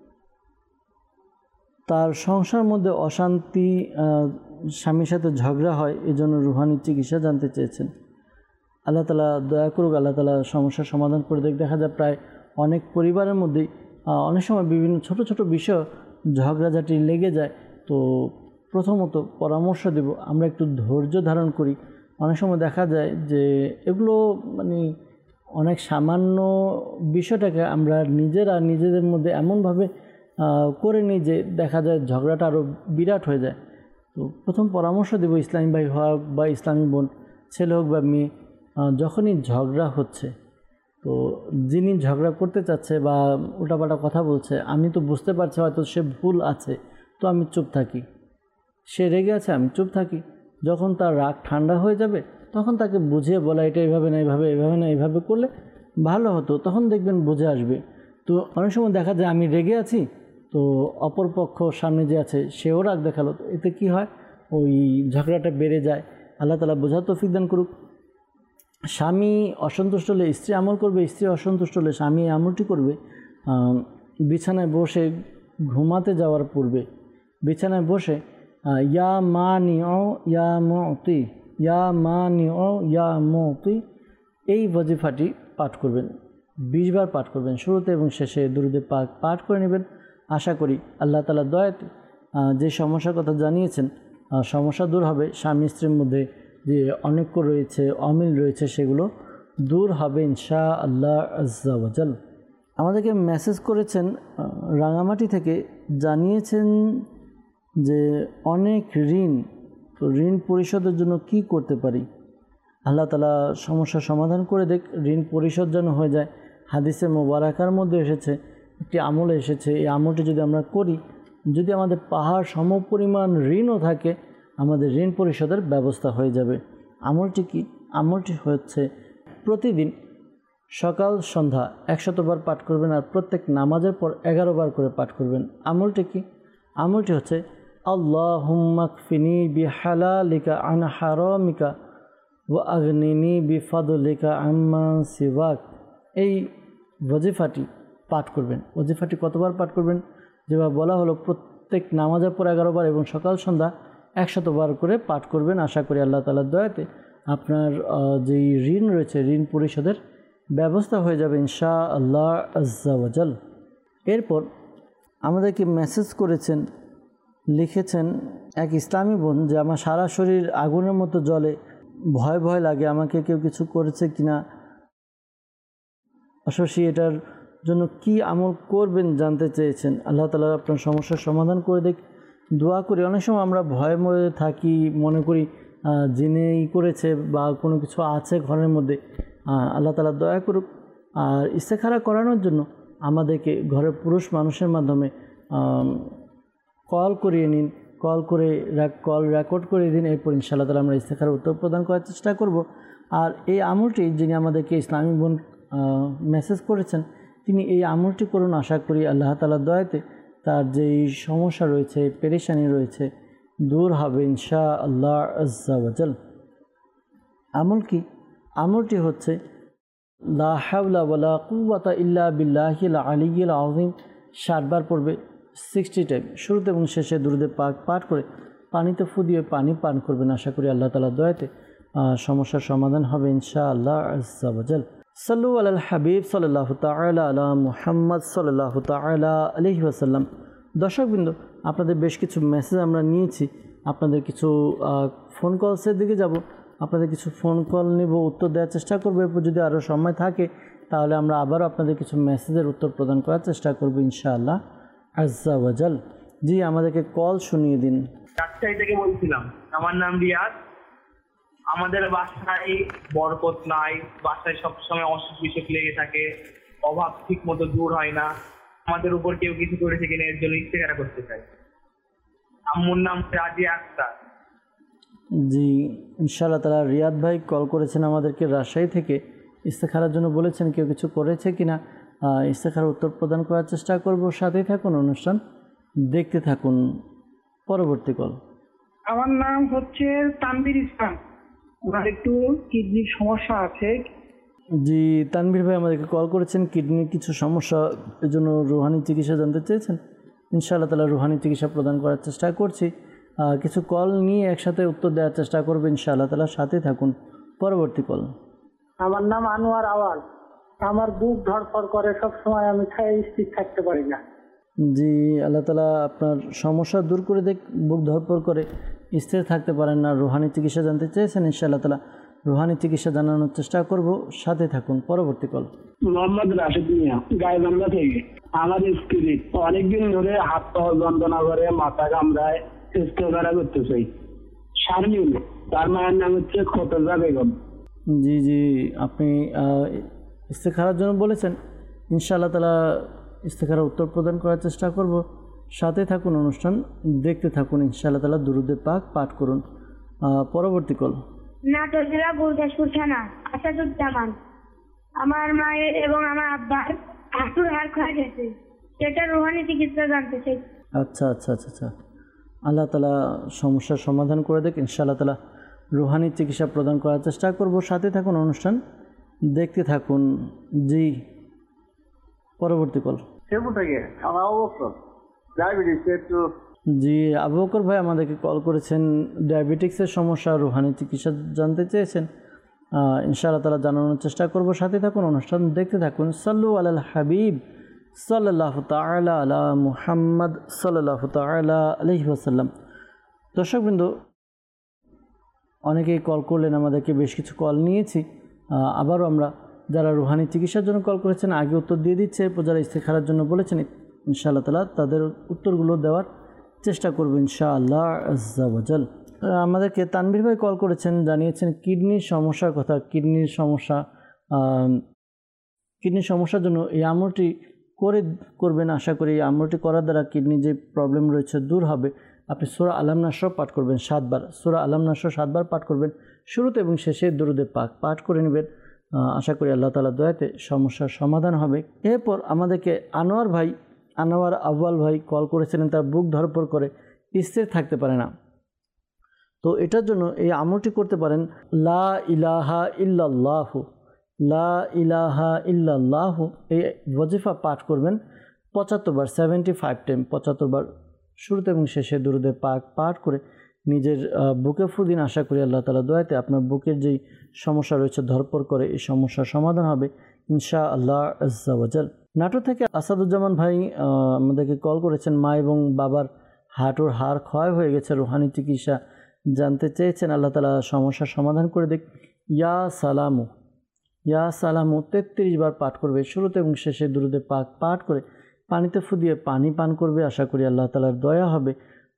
Speaker 2: তার সংসার মধ্যে অশান্তি, স্বামীর সাথে ঝগড়া হয়, এজন্য রুহানি চিকিৎসা জানতে চেয়েছেন। আল্লাহ তাআলা দয়া করুক, আল্লাহ তাআলা সমস্যার সমাধান করে দেখ। দেখা যায় প্রায় অনেক পরিবারের মধ্যেই অনেক সময় বিভিন্ন ছোট ছোট বিষয় ঝগড়াঝাটি লেগে যায়। তো প্রথমত পরামর্শ দেব, আমরা একটু ধৈর্য ধারণ করি। অনেক সময় দেখা যায় যে এগুলো মানে অনেক সামান্য বিষয়টাকে আমরা নিজেদের মধ্যে এমনভাবে করে নিই যে দেখা যায় ঝগড়াটা আরও বিরাট হয়ে যায়। তো প্রথম পরামর্শ দেব, ইসলামী ভাই হোক বা ইসলামী বোন, ছেলে হোক বা মেয়ে, যখনই ঝগড়া হচ্ছে, তো যিনি ঝগড়া করতে চাচ্ছে বা উল্টাপাল্টা কথা বলছে, আমি তো বুঝতে পারছি হয়তো সে ভুল আছে, তো আমি চুপ থাকি। সে রেগে আছে, আমি চুপ থাকি। যখন তার রাগ ঠান্ডা হয়ে যাবে তখন তাকে বুঝিয়ে বলা, এটা এইভাবে না, এইভাবে না, এইভাবে করলে ভালো হতো, তখন দেখবেন বুঝে আসবে। তো অনেক সময় দেখা যায় আমি রেগে আছি, তো অপরপক্ষ সামনে যে আছে সেও রাগ দেখালো, এতে কি হয়, ওই ঝগড়াটা বেড়ে যায়। আল্লাহ তাআলা বোঝার তৌফিক দান করুক। স্বামী অসন্তুষ্ট হলে স্ত্রী আমল করবে, স্ত্রী অসন্তুষ্ট হলে স্বামী আমলটি করবে। বিছানায় বসে ঘুমাতে যাওয়ার পূর্বে বিছানায় বসে ইয়া মানিউ ইয়া মুতি ইয়া মানিউ ইয়া মুতি, এই ওয়াজিফাটি পাঠ করবেন, 20 বার পাঠ করবেন, শুরুতে এবং শেষে দুরুদে পাক পাঠ করে নেবেন। আশা করি আল্লাহ তাআলার দয়াতে যে সমস্যার কথা জানিয়েছেন সমস্যা দূর হবে। স্বামী স্ত্রীর মধ্যে যে অনৈক্য রয়েছে, অমিল রয়েছে, সেগুলো দূর হবে ইনশাআল্লাহ আজ্জা ওয়া জাল। আমাদেরকে মেসেজ করেছেন রাঙামাটি থেকে, জানিয়েছেন যে অনেক ঋণ, তো ঋণ পরিশোধের জন্য কি করতে পারি? আল্লাহ তাআলা সমস্যার সমাধান করে দেখ, ঋণ পরিশোধ যেন হয়ে যায়। হাদিসে মোবারকার মধ্যে এসেছে, একটি আমল এসেছে, এই আমলটি যদি আমরা করি, যদি আমাদের পাহাড় সমপরিমাণ ঋণও থাকে, আমাদের ঋণ পরিশোধের ব্যবস্থা হয়ে যাবে। আমলটি কি? আমলটি হচ্ছে প্রতিদিন সকাল সন্ধ্যা 100 বার পাঠ করবেন, আর প্রত্যেক নামাজের পর 11 বার করে পাঠ করবেন। আমলটি কি? আমলটি হচ্ছে আল্লাহুম্মা কফিনি বিহালালিকা আন হারামিকা ওয়া আগনিনি বিফাদলিকা আম্মান সিওয়াক। এই ওয়াজিফাটি পাঠ করবেন। ওয়াজিফাটি কতবার পাঠ করবেন? যেভাবে বলা হলো, প্রত্যেক নামাজের পর 11 বার এবং সকাল সন্ধ্যা 100 বার করে পাঠ করবেন। আশা করি আল্লাহ তাআলার দয়াতে আপনার যেই ঋণ রয়েছে, ঋণ পরিশোধের ব্যবস্থা হয়ে যাবে ইনশাআল্লাহ আজ্জা ওয়া জাল। এরপর আমাদেরকে মেসেজ করেছেন, লিখেছেন এক ইসলামী বোন, যে আমার সারা শরীর আগুনের মতো জ্বলে, ভয় ভয় লাগে, আমাকে কেউ কিছু করেছে কিনা, অবশ্যই এটার জন্য কি আমল করবেন জানতে চেয়েছেন। আল্লাহ তাআলা আপনার সমস্যার সমাধান করে দেখ, দোয়া করি। অনেক সময় আমরা ভয়ের মধ্যে থাকি, মনে করি জিনেই করেছে বা কোনো কিছু আছে ঘরের মধ্যে। আল্লাহ তাআলা দয়া করুক। আর ইস্তেখারা করানোর জন্য আমাদেরকে ঘরের পুরুষ মানুষের মাধ্যমে কল করিয়ে নিন, কল রেকর্ড করে দিন। এরপর ইনশাআল্লাহ তাআলা আমরা ইস্তেখারার উত্তর প্রদান করার চেষ্টা করব। আর এই আমলটি যিনি আমাদেরকে ইসলামী বোন মেসেজ করেছেন, তিনি এই আমলটি করুন। আশা করি আল্লাহ তাআলার দয়াতে তার যেই সমস্যা রয়েছে, পেরেশানি রয়েছে, দূর হবে ইনশাআল্লাহ আজ্জা ওয়া জাল। আমল কি? আমলটি হচ্ছে লা হাওলা ওয়ালা কুওয়াতা ইল্লা বিল্লাহিল আলিয়্যিল আযীম। 60 বার পড়বে, 60 টাইম, শুরুতে এবং শেষে দুরুদে পাক পাঠ করে পানিতে ফু দিয়ে পানি পান করবেন। আশা করি আল্লাহ তাআলার দয়াতে সমস্যার সমাধান হবে ইনশাআল্লাহ আজ্জা ওয়া জাল। সাল্লু আলাল হাবিব সাল্লাল্লাহু তাআলা আলা মুহাম্মদ সাল্লাল্লাহু তাআলা আলাইহি ওয়াসাল্লাম। দর্শকবৃন্দ, আপনাদের বেশ কিছু মেসেজ আমরা নিয়েছি, আপনাদের কিছু ফোন কলসের দিকে যাব, আপনাদের কিছু ফোন কল নেব, উত্তর দেওয়ার চেষ্টা করবো। এরপর যদি আরও সময় থাকে তাহলে আমরা আবারও আপনাদের কিছু মেসেজের উত্তর প্রদান করার চেষ্টা করব ইনশাআল্লাহ আজ্জা ওয়া জাল। জি, আমাদেরকে কল শুনিয়ে দিন।
Speaker 9: রাজশাহী থেকে বলছিলাম, আমার নাম রিয়াজ। আমাদের বাসায় বরকত নাই, বাসায় সবসময় অসুখ বিসুখ লেগে থাকে, অভাব ঠিক মতো দূর হয় না। আমাদের উপর কেউ কিছু করেছে কিনা এর জন্য ইস্তেখারা করতে চাই। আম্মুর নাম রাজিয়া আক্তার।
Speaker 2: জি, ইনশাআল্লাহ তাআলা। রিয়াদ ভাই কল করেছেন আমাদেরকে রাজশাহী থেকে, ইস্তেখারার জন্য বলেছেন কেউ কিছু করেছে কিনা, ইস্তেখারার উত্তর প্রদান করার চেষ্টা করব। সাথেই থাকুন, অনুষ্ঠান দেখতে থাকুন। পরবর্তী কল।
Speaker 10: আমার নাম হচ্ছে তানভীর ইসলাম, ওনার একটু কিডনির সমস্যা আছে।
Speaker 2: জি, তানভীর ভাই আমাদেরকে কল করেছেন, কিডনির কিছু সমস্যা, এর জন্য রুহানি চিকিৎসা জানতে চেয়েছেন। ইনশাআল্লাহ তাআলা রুহানি চিকিৎসা প্রদান করার চেষ্টা করছি। কিছু কল নিয়ে একসাথে উত্তর দেওয়ার চেষ্টা করবো ইনশাআল্লাহ তাআলা। সাথে থাকুন। পরবর্তী কল।
Speaker 10: আমার নাম আনোয়ার আওয়াল। আমার বুক ধড়ফড় করে সব সময়, আমি স্থির থাকতে পারি না।
Speaker 2: জি, আল্লাহ তাআলা আপনার সমস্যা দূর করে দেখ, বুক ধড়ফড় করে স্থির থাকতে পারেন না, রুহানি চিকিৎসা জানতে চেয়েছেন। ইনশাআল্লাহ তাআলা রুহানি চিকিৎসা জানানোর চেষ্টা করব। সাথে থাকুন। পরবর্তী কল।
Speaker 6: মোহাম্মদ রাশেদ মিয়া, গাইবান্ধা থেকে। আমার স্ত্রী অনেকদিন ধরে হাত পা যন্ত্রণা করে, মাথা কামড়ায়, ইস্তেখারা করতে চাই। শারমিন, তার মায়ের নাম হচ্ছে খোতজা বেগম।
Speaker 2: জি জি, আপনি ইস্তেখারার জন্য বলেছেন। ইনশাআল্লাহ তাআলা ইস্তেখারার উত্তর প্রদান করার চেষ্টা করব। সাথে থাকুন, অনুষ্ঠান দেখতে থাকুন। ইনশাআল্লাহ তাআলা দুরুদে পাক পাঠ করুন। পরবর্তী কল।
Speaker 5: নাটোর জেলা গুরদাসপুর থানা, আসাদুজ্জামান। আমার মায়ের এবং আমার আব্বার হাঁটুর হাড় ক্ষয় গেছে, সেটা রুহানি চিকিৎসা জানতে চাই।
Speaker 2: আচ্ছা আচ্ছা আচ্ছা আচ্ছা, আল্লাহ তাআলা সমস্যার সমাধান করে দেখ। ইনশাআল্লাহ তাআলা রুহানি চিকিৎসা প্রদান করার চেষ্টা করব। সাথে থাকুন, অনুষ্ঠান দেখতে থাকুন। জি, পরবর্তী কল। জি, আবু বকর ভাই আমাদেরকে কল করেছেন, ডায়াবেটিক্সের সমস্যা, রুহানি চিকিৎসা জানতে চেয়েছেন। ইনশাআল্লাহ তাআলা জানানোর চেষ্টা করব। সাথে থাকুন, অনুষ্ঠান দেখতে থাকুন। সাল্লু আলাল হাবিব সাল্লাল্লাহু তাআলা আলা মুহাম্মদ সাল্লাল্লাহু তাআলা আলাইহি ওয়াসাল্লাম। দর্শকবৃন্দ, অনেকেই কল করলেন, আমাদেরকে বেশ কিছু কল নিয়েছি। আবারও আমরা যারা রুহানি চিকিৎসার জন্য কল করেছেন আগে উত্তর দিয়ে দিচ্ছে, এরপর যারা ইস্তেখারার জন্য বলেছেন ইনশাআল্লাহ তাআলা তাদের উত্তরগুলো দেওয়ার চেষ্টা করব ইনশাআল্লাহ আজ্জা ওয়াজাল। আমাদেরকে তানভীর ভাই কল করেছেন, জানিয়েছেন কিডনির সমস্যার কথা। কিডনির সমস্যার জন্য এই আমলটি করবেন। আশা করি এই আমলটি করার দ্বারা কিডনির যে প্রবলেম রয়েছে দূর হবে। আপনি সূরা আলাম নাসর পাঠ করবেন 7 বার, সূরা আলাম নাসর 7 বার পাঠ করবেন, শুরুতে এবং শেষে দরুদে পাক পাঠ করে নেবেন। আশা করি আল্লাহ তাআলা দয়াতে সমস্যার সমাধান হবে। এরপর আমাদেরকে আনোয়ার আউয়াল ভাই কল করেছিলেন, তার বুক ধরপড় করে, স্থির থাকতে পারে না। তো এটার জন্য এই আমলটি করতে পারেন, লা ইলাহা ইল্লাল্লাহু, লা ইলাহা ইল্লাল্লাহু, এই ওয়াজিফা পাঠ করবেন 75 বার, 75 টাইম, 75 বার শুরুতে এবং শেষে দরুদে পাক পাঠ করে নিজের বুকে ফু দিন। আশা করি আল্লাহ তাআলা দয়াতে আপনার বুকের যেই সমস্যা রয়েছে ধরপড় করে, এই সমস্যার সমাধান হবে ইনশাআল্লাহ আজ্জা ওয়াজাল। নাটোর থেকে আসাদুজ্জামান ভাই আমাদেরকে কল করেছেন, মা এবং বাবার হাঁটুর হাড় ক্ষয় হয়ে গেছে, রুহানি চিকিৎসা জানতে চেয়েছেন। আল্লাহ তাআলা সমস্যার সমাধান করে দেখ। ইয়া সালামু 33 বার পাঠ করবে, শুরুতে এবং শেষে দরুদে পাক পাঠ করে পানিতে ফু দিয়ে পানি পান করবে। আশা করি আল্লাহ তাআলার দয়া হবে,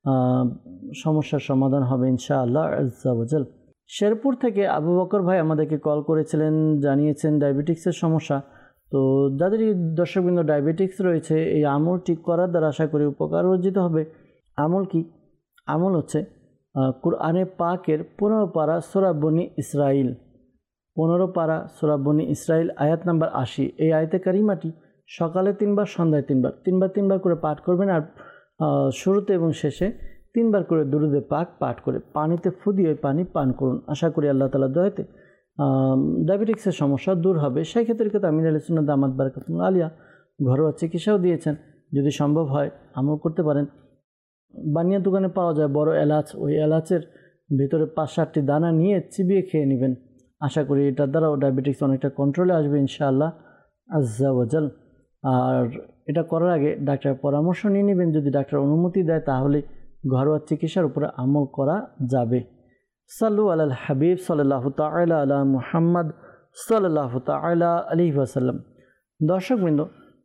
Speaker 2: সমস্যার সমাধান হবে ইনশাআল্লাহ আজ্জা ওয়াজাল। শেরপুর থেকে আবু বকর ভাই আমাদেরকে কল করেছিলেন, জানিয়েছেন ডায়াবেটিক্সের সমস্যা। তো যাদের দর্শকবৃন্দ ডায়াবেটিক্স রয়েছে, এই আমলটি করার দ্বারা আশা করি উপকার অর্জিত হবে। আমল কি? আমল হচ্ছে কুরআনে পাকের 15 পারা সূরা বনি ইসরাইল, 15 পারা সূরা বনি ইসরাইল আয়াত নাম্বার 80। এই আয়াতে কারিমাটি সকালে 3 বার, সন্ধ্যায় 3 বার, 3 বার করে পাঠ করবেন। আর শুরুতে এবং শেষে 3 বার করে দরুদে পাক পাঠ করে পানিতে ফু দিয়ে পানি পান করুন। আশা করি আল্লাহ তাআলা দয়াতে ডায়াবেটিক্সের সমস্যা দূর হবে। সেই ক্ষেত্রে আমির আহলে সুন্নাত দামাত বারাকাতুহুল আলিয়া ঘরোয়া চিকিৎসাও দিয়েছেন, যদি সম্ভব হয় আমল করতে পারেন। বানিয়া দোকানে পাওয়া যায় বড় এলাচ, ওই এলাচের ভিতরে 5-7টি দানা নিয়ে চিবিয়ে খেয়ে নেবেন। আশা করি এটার দ্বারাও ডায়াবেটিক্স অনেকটা কন্ট্রোলে আসবে ইনশাআল্লাহ আজ্জা ওয়াজাল। আর এটা করার আগে ডাক্তারের পরামর্শ নিয়ে নেবেন, যদি ডাক্তার অনুমতি দেয় তাহলে ঘরোয়া চিকিৎসার উপরে আমল করা যাবে। সাল্লু আলাল হাবিব সাল্লাল্লাহু তাআলা আলা মুহাম্মদ সাল্লাল্লাহু তাআলা আলাইহি ওয়াসাল্লাম। দর্শকবৃন্দ,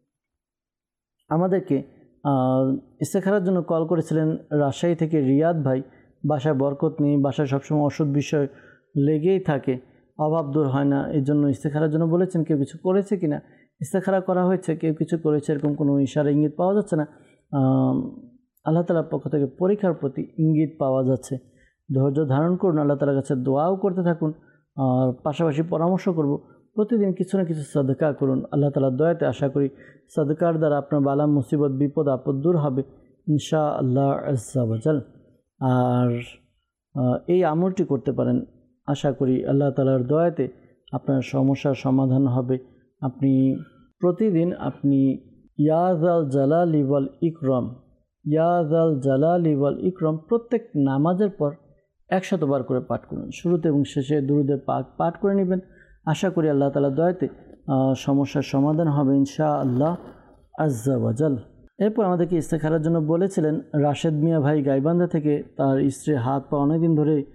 Speaker 2: আমাদেরকে ইস্তেখারার জন্য কল করেছিলেন রাজশাহী থেকে রিয়াদ ভাই। বাসায় বরকত নেই, বাসায় সবসময় অসুখ বিষয় লেগেই থাকে, অভাব দূর হয় না, এই জন্য ইস্তেখারার জন্য বলেছেন। কেউ কিছু করেছে কিনা, ইস্তেখারা করা হয়েছে, কেউ কিছু করেছে এরকম কোনো ইশারা ইঙ্গিত পাওয়া যাচ্ছে না। আল্লাহ তাআলার পক্ষ থেকে পরীক্ষার প্রতি ইঙ্গিত পাওয়া যাচ্ছে। ধৈর্য ধারণ করুন, আল্লাহ তাআলার কাছে দোয়াও করতে থাকুন। আর পাশাপাশি পরামর্শ করব, প্রতিদিন কিছু না কিছু সাদকা করুন। আল্লাহ তাআলার দয়াতে আশা করি সাদকার দ্বারা আপনার বালা মুসিবত বিপদ আপদ দূর হবে ইনশাআল্লাহ আজ্জা ওয়াজাল। আর এই আমলটি করতে পারেন, আশা করি আল্লাহ তাআলার দয়াতে আপনার সমস্যার সমাধান হবে। আপনি প্রতিদিন ইয়া যাল জালালি ওয়াল ইকরাম, ইয়া যাল জালালি ওয়াল ইকরাম প্রত্যেক নামাজের পর 100 বার করে পাঠ করুন। শুরুতে এবং শেষে দুরুদে পাক পাঠ করে নেবেন। আশা করি আল্লাহ তাআলার দয়াতে সমস্যার সমাধান হবে ইনশাআল্লাহ আজ্জা ওয়াজাল। এরপর আমাদেরকে ইস্তেখারার জন্য বলেছিলেন রাশেদ মিয়া ভাই গাইবান্ধা থেকে। তার স্ত্রীর হাত পা অনেকদিন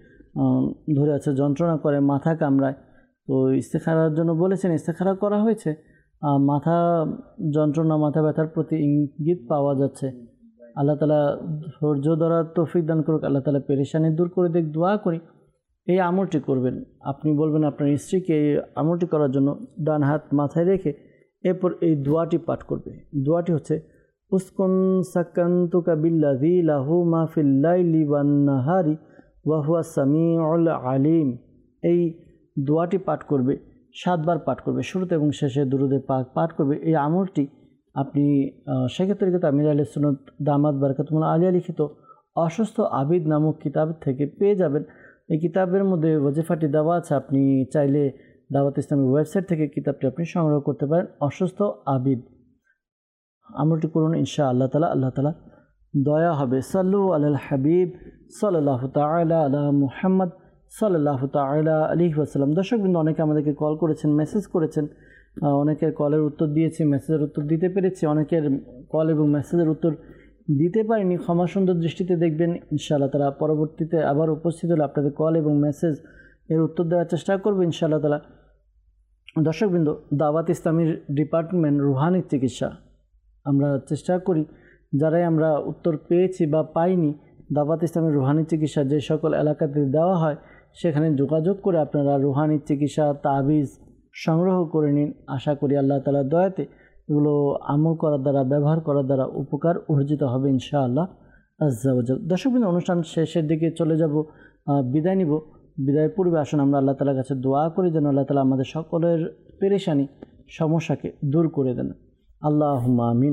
Speaker 2: ধরে আছে, যন্ত্রণা করে, মাথা কামড়ায়। তো ইস্তেখারার জন্য বলেছেন, ইস্তেখারা করা হয়েছে, মাথা যন্ত্রণা, মাথা ব্যথার প্রতি ইঙ্গিত পাওয়া যাচ্ছে। আল্লাহ তাআলা ধৈর্য ধরার তৌফিক দান করুক, আল্লাহ তাআলা পেরেশানি দূর করে দেখ। দোয়া করি এই আমলটি করবেন। আপনি বলবেন আপনার স্ত্রীকে এই আমলটি করার জন্য, ডান হাত মাথায় রেখে এরপর এই দোয়াটি পাঠ করবে। দোয়াটি হচ্ছে উসকুন সাকান্তুকা বিল্লাযী লাহু মা ফিল লাইলি ওয়ান নাহারি ওয়া হুয়া সামিউল আলিম। এই দোয়াটি পাঠ করবে, 7 বার পাঠ করবে, শুরুতে এবং শেষে দুরুদে পাক পাঠ করবে। এই আমলটি আপনি সেক্ষেত্রে আমির আহলে সুন্নাত দামাত বারাকাতুহুল আলিয়া লিখিত অসুস্থ আবিদ নামক কিতাব থেকে পেয়ে যাবেন। এই কিতাবের মধ্যে ওয়াজিফাটি দেওয়া আছে, আপনি চাইলে দাওয়াত ইসলামের ওয়েবসাইট থেকে কিতাবটি আপনি সংগ্রহ করতে পারেন। অসুস্থ আবিদ আমলটি করুন ইনশাআল্লাহ তাআলা, আল্লাহ তাআলা দয়া হবে। সাল্লু আলাল হাবিব সাল্লাল্লাহু তাআলা আলা মুহাম্মদ সাল্লাল্লাহু তাআলা আলাইহি ওয়াসাল্লাম। দর্শকবৃন্দ, অনেকে আমাদেরকে কল করেছেন, মেসেজ করেছেন, অনেকের কলের উত্তর দিয়েছি, মেসেজের উত্তর দিতে পেরেছি, অনেকের কল এবং মেসেজের উত্তর দিতে পারিনি। ক্ষমা সুন্দর দৃষ্টিতে দেখবেন, ইনশাআল্লাহ তাআলা পরবর্তীতে আবার উপস্থিত হলে আপনাদের কল এবং মেসেজ এর উত্তর দেওয়ার চেষ্টা করব ইনশাআল্লাহ তাআলা। দর্শকবৃন্দ, দাওয়াত ইসলামীর ডিপার্টমেন্ট রুহানি চিকিৎসা, আমরা চেষ্টা করি যারাই আমরা উত্তর পেয়েছি বা পাইনি, দাওয়াত ইসলামীর রুহানি চিকিৎসা যে সকল এলাকাতে দেওয়া হয় সেখানে যোগাযোগ করে আপনারা রুহানি চিকিৎসা তাবিজ সংগ্রহ করে নিন। আশা করি আল্লাহ তাআলার দয়াতে এগুলো আমল করার দ্বারা, ব্যবহার করার দ্বারা উপকার অর্জিত হবে ইনশাআল্লাহ আজ্জা ওয়া জাল। দর্শকবৃন্দ, অনুষ্ঠান শেষের দিকে চলে যাব, বিদায় নিব। বিদায়ের পূর্বে আসুন আমরা আল্লাহ তাআলার কাছে দোয়া করি যেন আল্লাহ তাআলা আমাদের সকলের পেরেশানি, সমস্যাকে দূর করে দেন। আল্লাহুম্মা আমিন।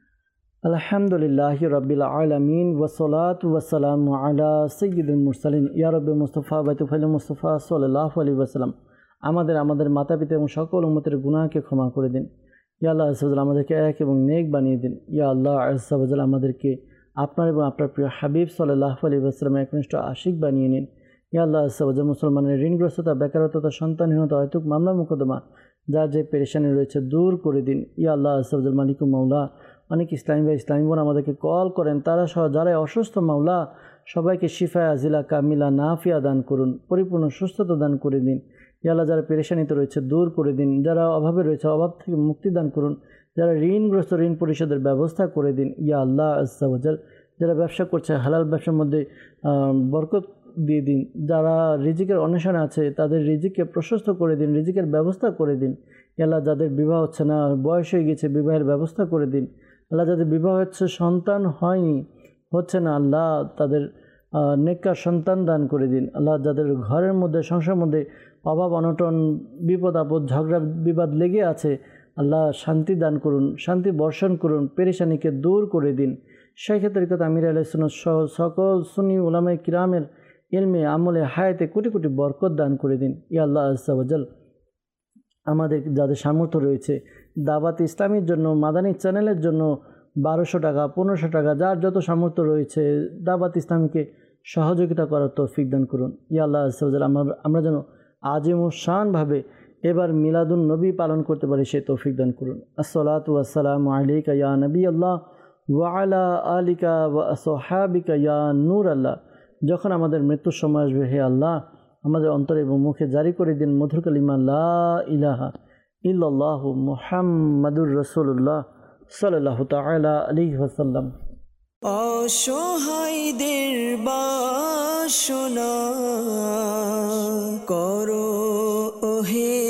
Speaker 2: আলহামদুলিল্লাহি রাব্বিল আলামিন ওয়াসসালাতু ওয়াসসালামু আলা সাইয়্যিদিল মুরসালিন ইয়া রাব্বি মুস্তাফা বাইতুল মুস্তাফা সাল্লাল্লাহু আলাইহি ওয়াসাল্লাম। আমাদের মাতা পিতা এবং সকল উম্মতের গুনাহকে ক্ষমা করে দিন। ইয়া আল্লাহ আজ্জা ওয়া জাল, আমাদেরকে এক এবং নেক বানিয়ে দিন। ইয়া আল্লাহ আজ্জা ওয়া জাল, আমাদেরকে আপনার এবং আপনার প্রিয় হাবিব সাল্লাল্লাহু আলাইহি ওয়াসাল্লামের একনিষ্ঠ আশিক বানিয়ে নিন। ইয়া আল্লাহ আজ্জা ওয়া জাল, মুসলমানের ঋণগ্রস্ততা, বেকারত্বতা, সন্তানহীনতা, অহেতুক মামলা মোকদ্দমা, যার যে পেরেশানি রয়েছে দূর করে দিন। ইয়া আল্লাহ আজ্জা ওয়া জাল, মালিকুম মাওলা, অনেক ইসলামী ভাই, ইসলামী বোন আমাদেরকে কল করেন, তারা সহ যারাই অসুস্থ, মাওলা সবাইকে শিফা আজিলা কামিলা নাফিয়া দান করুন, পরিপূর্ণ সুস্থতা দান করে দিন। ইয়া আল্লাহ, যারা পেরেশানিতে রয়েছে দূর করে দিন, যারা অভাবে রয়েছে অভাব থেকে মুক্তি দান করুন, যারা ঋণগ্রস্ত ঋণ পরিশোধের ব্যবস্থা করে দিন। ইয়া আল্লাহ আজ্জা ওয়া জাল, যারা ব্যবসা করছে হালাল ব্যবসার মধ্যে বরকত দিয়ে দিন, যারা রিজিকের অন্বেষণে আছে তাদের রিজিককে প্রশস্ত করে দিন, রিজিকের ব্যবস্থা করে দিন। ইয়া আল্লাহ, যাদের বিবাহ হচ্ছে না, বয়স হয়ে গেছে, বিবাহের ব্যবস্থা করে দিন। আল্লাহ, যাদের বিবাহ হচ্ছে, সন্তান হয়নি, হচ্ছে না, আল্লাহ তাদের নেককার সন্তান দান করে দিন। আল্লাহ, যাদের ঘরের মধ্যে, সংসারের মধ্যে অভাব অনটন, বিপদ আপদ, ঝগড়া বিবাদ লেগে আছে, আল্লাহ শান্তি দান করুন, শান্তি বর্ষণ করুন, পেরেশানিকে দূর করে দিন। শাইখে তরিকত আমির আলাইহিস সুন্নাত সহ সকল সুন্নি উলামায়ে কিরামের ইলমে, আমলে, হায়াতে কোটি কোটি বরকত দান করে দিন। ইয়া আল্লাহ আজ্জা ওয়া জাল, আমাদের যাদের সামর্থ্য রয়েছে দাওয়াত ইসলামীর জন্য, মাদানী চ্যানেলের জন্য 1200 টাকা, 1500 টাকা, যার যত সামর্থ্য রয়েছে দাওয়াত ইসলামীকে সহযোগিতা করার তৌফিক দান করুন। ইয়া আল্লাহ আজ্জা ওয়া জাল, আমরা যেন আজিমুশানভাবে এবার মিলাদুন নবী পালন করতে পারি, সেই তৌফিক দান করুন। আসসালাতু ওয়াসসালামু আলাইকা ইয়া নবী আল্লাহ ওয়া আলা আলিকা ওয়া আসহাবিকা ইয়া নূর আল্লাহ। যখন আমাদের মৃত্যুর সময় আসবে, হে আল্লাহ, আমাদের অন্তরে এবং মুখে জারি করে দিন মধুর কালিমা লা ইলাহা ইল্লাল্লাহু মুহাম্মাদুর রাসূলুল্লাহ সাল্লাল্লাহু তাআলা আলাইহি ওয়াসাল্লাম।
Speaker 1: অসহায়দের বাসনা করো ওহে